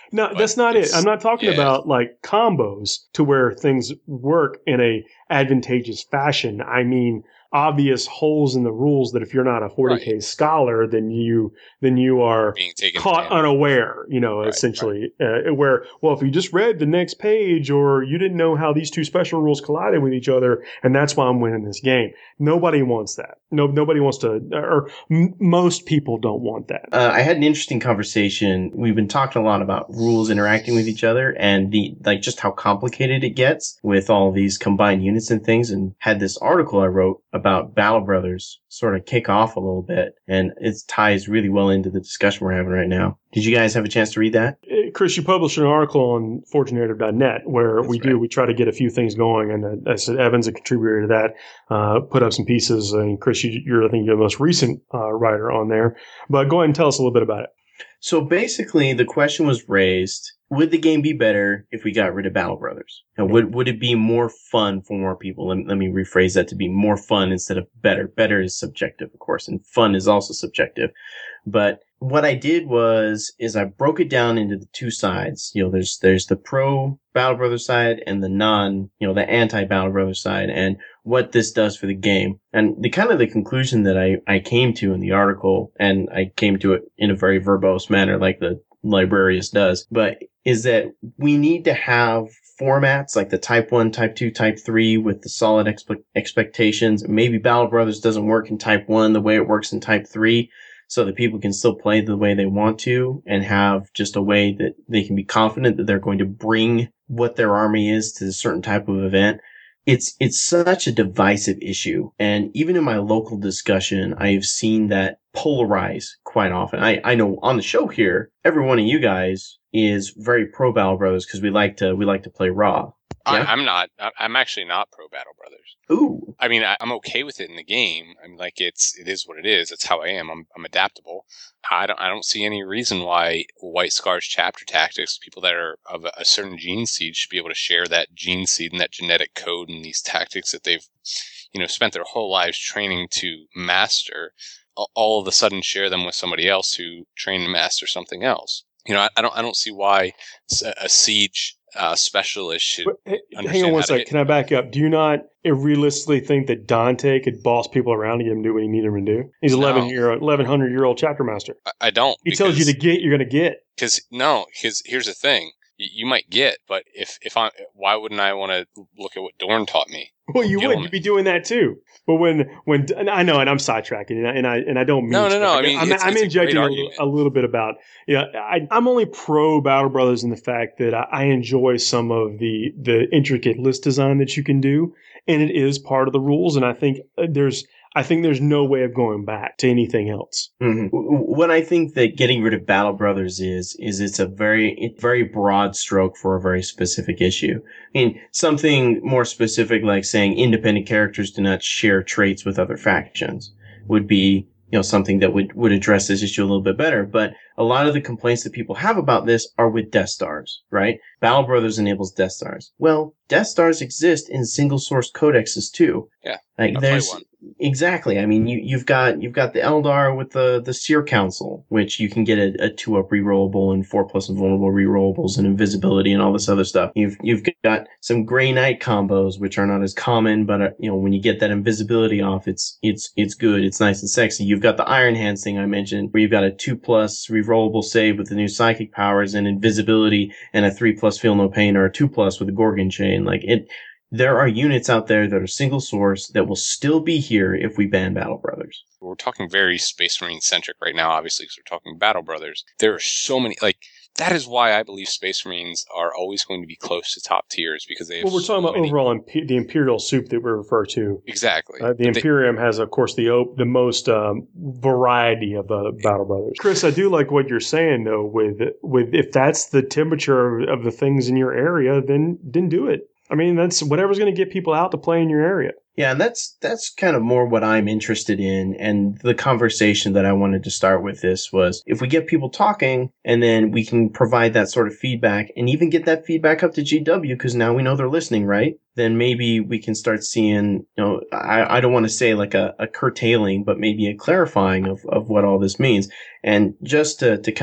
Speaker 2: No,
Speaker 3: But
Speaker 2: that's not it.
Speaker 3: it's-
Speaker 2: I'm not talking
Speaker 3: yeah.
Speaker 2: about like combos to where things work in a advantageous fashion. I mean obvious holes in the rules that if you're not a forty K
Speaker 3: Right.
Speaker 2: scholar, then you then you are
Speaker 3: being taken
Speaker 2: caught
Speaker 3: advantage of.
Speaker 2: unaware, you know,
Speaker 3: Right,
Speaker 2: essentially. Uh, where, well, if you just read the next page or you didn't know how these two special rules collided with each other, and that's why I'm winning this game. Nobody wants that. No, nobody wants to, or m- most people don't want that.
Speaker 6: Uh, I had an interesting conversation. We've been talking a lot about rules interacting with each other and the like, just how complicated it gets with all these combined units and things. And had this article I wrote about Battle Brothers sort of kick off a little bit, and it ties really well into the discussion we're having right now. Did you guys have a chance to read that?
Speaker 2: Uh, Chris, you published an article on forge narrative dot net where
Speaker 6: That's
Speaker 2: we do,
Speaker 6: right.
Speaker 2: we try to get a few things going. And uh, I said, Evan's a contributor to that, uh, put up some pieces. And Chris, you, you're, I think, you're the most recent uh, writer on there. But go ahead and tell us a little bit about it.
Speaker 6: So basically, the question was raised, would the game be better if we got rid of Battle Brothers? And would, would it be more fun for more people? Let, let me rephrase that to be more fun instead of better. Better is subjective, of course, and fun is also subjective. But what I did was, is I broke it down into the two sides. You know, there's, there's the pro Battle Brothers side and the non, you know, the anti Battle Brothers side, and what this does for the game. And the kind of the conclusion that I, I came to in the article, and I came to it in a very verbose manner, like the librarius does, but is that we need to have formats like the type one, type two, type three with the solid expe- expectations. Maybe Battle Brothers doesn't work in type one the way it works in type three, so that people can still play the way they want to and have just a way that they can be confident that they're going to bring what their army is to a certain type of event. It's, it's such a divisive issue. And even in my local discussion, I've seen that polarize quite often. I, I know on the show here, every one of you guys is very pro Battle Brothers because we like to, we like to play raw.
Speaker 3: I,
Speaker 6: Yeah?
Speaker 3: I'm not. I- I'm actually not pro Battle Brothers.
Speaker 6: Ooh.
Speaker 3: I mean, I, I'm okay with it in the game. I mean, like it's it is what it is. It's how I am. I'm I'm adaptable. I don't I don't see any reason why White Scar's chapter tactics, people that are of a, a certain gene seed, should be able to share that gene seed and that genetic code and these tactics that they've, you know, spent their whole lives training to master. All, all of a sudden, share them with somebody else who trained to master something else. You know, I, I don't I don't see why a, a siege uh, specialist should.
Speaker 2: But, hey, hang
Speaker 3: understand
Speaker 2: on one
Speaker 3: how to
Speaker 2: second.
Speaker 3: hit-
Speaker 2: Can I back up? Do you not realistically think that Dante could boss people around to get him to do what he needed him to do? He's
Speaker 3: No.
Speaker 2: eleven year eleven hundred year old chapter master.
Speaker 3: I, I don't.
Speaker 2: He tells you to get, you're going to get.
Speaker 3: Because no, because here's the thing: you, you might get, but if if I, why wouldn't I want to look at what Dorn taught me?
Speaker 2: Well, you
Speaker 3: Kill
Speaker 2: would.
Speaker 3: me.
Speaker 2: You'd be doing that too. But when, when and I know, and I'm sidetracking, and I and I, and I don't mean
Speaker 3: No, no,
Speaker 2: to.
Speaker 3: no, I mean,
Speaker 2: I'm,
Speaker 3: it's-
Speaker 2: I'm
Speaker 3: it's a great
Speaker 2: injecting a,
Speaker 3: argument.
Speaker 2: a little bit about. Yeah, you know, I, I'm only pro Battle Brothers in the fact that I, I enjoy some of the the intricate list design that you can do, and it is part of the rules. And I think there's, I think there's no way of going back to anything else.
Speaker 6: Mm-hmm. What I think that getting rid of Battle Brothers is, is it's a very, it's very broad stroke for a very specific issue. I mean, something more specific like saying independent characters do not share traits with other factions would be, you know, something that would, would address this issue a little bit better. But a lot of the complaints that people have about this are with Death Stars, right? Battle Brothers enables Death Stars. Well, Death Stars exist in single source codexes too.
Speaker 3: Yeah,
Speaker 6: Like
Speaker 3: I'll play
Speaker 6: there's,
Speaker 3: one.
Speaker 6: exactly. I mean, you, you've got, you've got the Eldar with the, the Seer Council, which you can get a, a two up rerollable and four plus invulnerable rerollables and invisibility and all this other stuff. You've, you've got some Grey Knight combos, which are not as common, but uh, you know, when you get that invisibility off, it's, it's, it's good. It's nice and sexy. You've got the Iron Hands thing I mentioned, where you've got a two plus rerollable save with the new psychic powers and invisibility and a three plus feel no pain or a two plus with a Gorgon chain. Like it, there are units out there that are single source that will still be here if we ban Battle Brothers.
Speaker 3: We're talking very Space Marine centric right now, obviously, because we're talking Battle Brothers. There are so many, like, that is why I believe Space Marines are always going to be close to top tiers, because they have
Speaker 2: Well, we're
Speaker 3: so
Speaker 2: talking about
Speaker 3: many-
Speaker 2: overall imp- the Imperial soup that we refer to.
Speaker 3: Exactly.
Speaker 2: Uh, the
Speaker 3: But they-
Speaker 2: Imperium has, of course, the op- the most um, variety of uh, Battle Brothers. Chris, I do like what you're saying though. With with if that's the temperature of, of the things in your area, then then do it. I mean, that's whatever's going to get people out to play in your area.
Speaker 6: Yeah, and that's that's kind of more what I'm interested in. And the conversation that I wanted to start with this was if we get people talking and then we can provide that sort of feedback and even get that feedback up to G W because now we know they're listening, right? Then maybe we can start seeing, you know, I, I don't want to say like a, a curtailing, but maybe a clarifying of, of what all this means. And just to, to kind of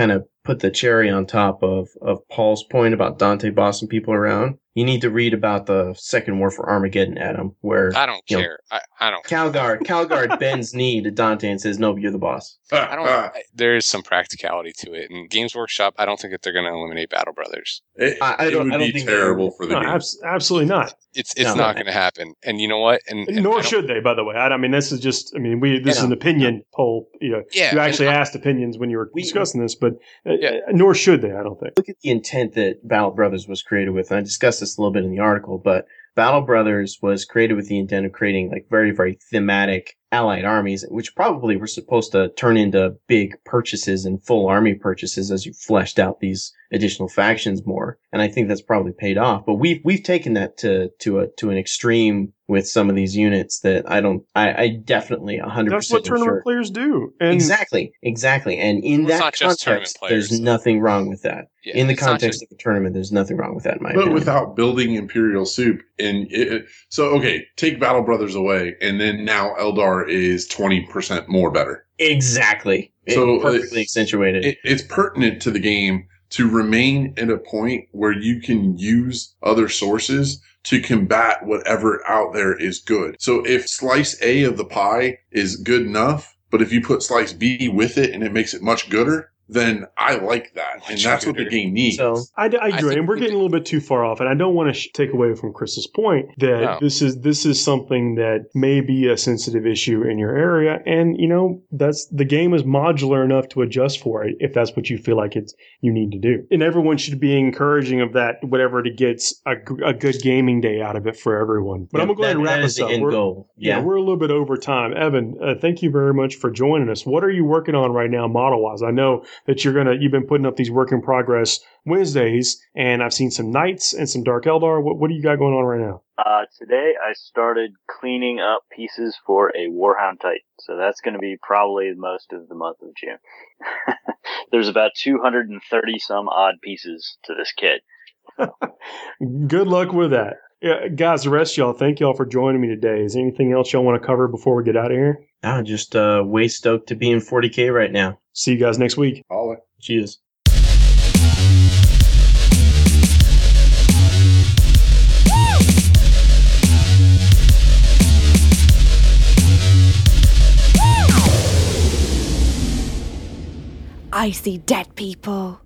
Speaker 6: put the cherry on top of, of Paul's point about Dante bossing people around, you need to read about the Second War for Armageddon, Adam, where
Speaker 3: I don't
Speaker 6: you know,
Speaker 3: care. I, I don't.
Speaker 6: Calgar Calgar bends knee to Dante and says, "No, you're the boss."
Speaker 3: I don't. I, there is some practicality to it, and Games Workshop. I don't think that they're going to eliminate Battle Brothers.
Speaker 5: It,
Speaker 6: I- I
Speaker 5: it
Speaker 6: don't-
Speaker 5: would
Speaker 6: I don't
Speaker 5: be
Speaker 6: think
Speaker 5: terrible
Speaker 6: they're-
Speaker 5: for the
Speaker 2: No,
Speaker 5: game.
Speaker 2: abs- absolutely not.
Speaker 3: It's it's
Speaker 6: No,
Speaker 3: not
Speaker 6: no.
Speaker 3: going to happen. And you know what? And, and
Speaker 2: Nor
Speaker 3: I don't-
Speaker 2: should they, by the way. I, I mean, this is just. I mean, we. This
Speaker 6: Yeah.
Speaker 2: is an opinion poll. You know,
Speaker 3: Yeah,
Speaker 2: you actually
Speaker 3: and-
Speaker 2: asked opinions when you were
Speaker 6: We-
Speaker 2: discussing this, but uh,
Speaker 3: Yeah.
Speaker 2: nor should they. I don't think.
Speaker 6: Look at the intent that Battle Brothers was created with. And I discussed this a little bit in the article, but Battle Brothers was created with the intent of creating like very, very thematic allied armies, which probably were supposed to turn into big purchases and full army purchases as you fleshed out these additional factions more. And I think that's probably paid off. But we've we've taken that to to a to an extreme with some of these units that I don't I, I definitely a hundred
Speaker 2: That's what
Speaker 6: percent
Speaker 2: tournament
Speaker 6: sure.
Speaker 2: players do. And
Speaker 6: Exactly, exactly. And in
Speaker 3: Well, it's
Speaker 6: that
Speaker 3: not just tournament
Speaker 6: context,
Speaker 3: players,
Speaker 6: there's
Speaker 3: though.
Speaker 6: nothing wrong with that.
Speaker 3: Yeah,
Speaker 6: in the
Speaker 3: it's not
Speaker 6: context
Speaker 3: just-
Speaker 6: of the tournament, there's nothing wrong with that, in my
Speaker 5: But
Speaker 6: opinion.
Speaker 5: without building Imperial Soup, and it, it- so okay, take Battle Brothers away, and then now Eldar is twenty percent more better.
Speaker 6: Exactly. It-
Speaker 5: So,
Speaker 6: perfectly
Speaker 5: uh,
Speaker 6: accentuated.
Speaker 5: It, it's pertinent to the game to remain at a point where you can use other sources to combat whatever out there is good. So if slice A of the pie is good enough, but if you put slice B with it and it makes it much gooder, then I like that. And
Speaker 3: Much
Speaker 5: that's what the
Speaker 3: gooder.
Speaker 5: game needs.
Speaker 6: so
Speaker 2: I, I agree,
Speaker 3: think
Speaker 2: and we're
Speaker 3: we
Speaker 2: getting a little bit too far off, and I don't want to sh- take away from Chris's point that
Speaker 3: No.
Speaker 2: this is this is something that may be a sensitive issue in your area, and you know that's the game is modular enough to adjust for it if that's what you feel like it's you need to do, and everyone should be encouraging of that, whatever it gets a, g- a good gaming day out of it for everyone. But I'm gonna go ahead and
Speaker 6: that-
Speaker 2: wrap
Speaker 6: that is
Speaker 2: us
Speaker 6: the
Speaker 2: up.
Speaker 6: end
Speaker 2: We're-
Speaker 6: goal.
Speaker 2: Yeah.
Speaker 6: Yeah.
Speaker 2: we're a little bit over time. Evan, uh, thank you very much for joining us. What are you working on right now, model wise? I know that you're gonna you've been putting up these work in progress Wednesdays, and I've seen some Knights and some Dark Eldar. What, what do you got going on right now?
Speaker 4: Uh, today I started cleaning up pieces for a Warhound Titan, so that's going to be probably most of the month of June. There's about two hundred thirty some odd pieces to this kit.
Speaker 2: Good luck with that. Yeah, guys, the rest of y'all, thank y'all for joining me today. Is there anything else y'all want to cover before we get out of here?
Speaker 6: I'm just uh, way stoked to be in forty K right now.
Speaker 2: See you guys next week.
Speaker 5: All
Speaker 6: Cheers.
Speaker 1: I see dead people.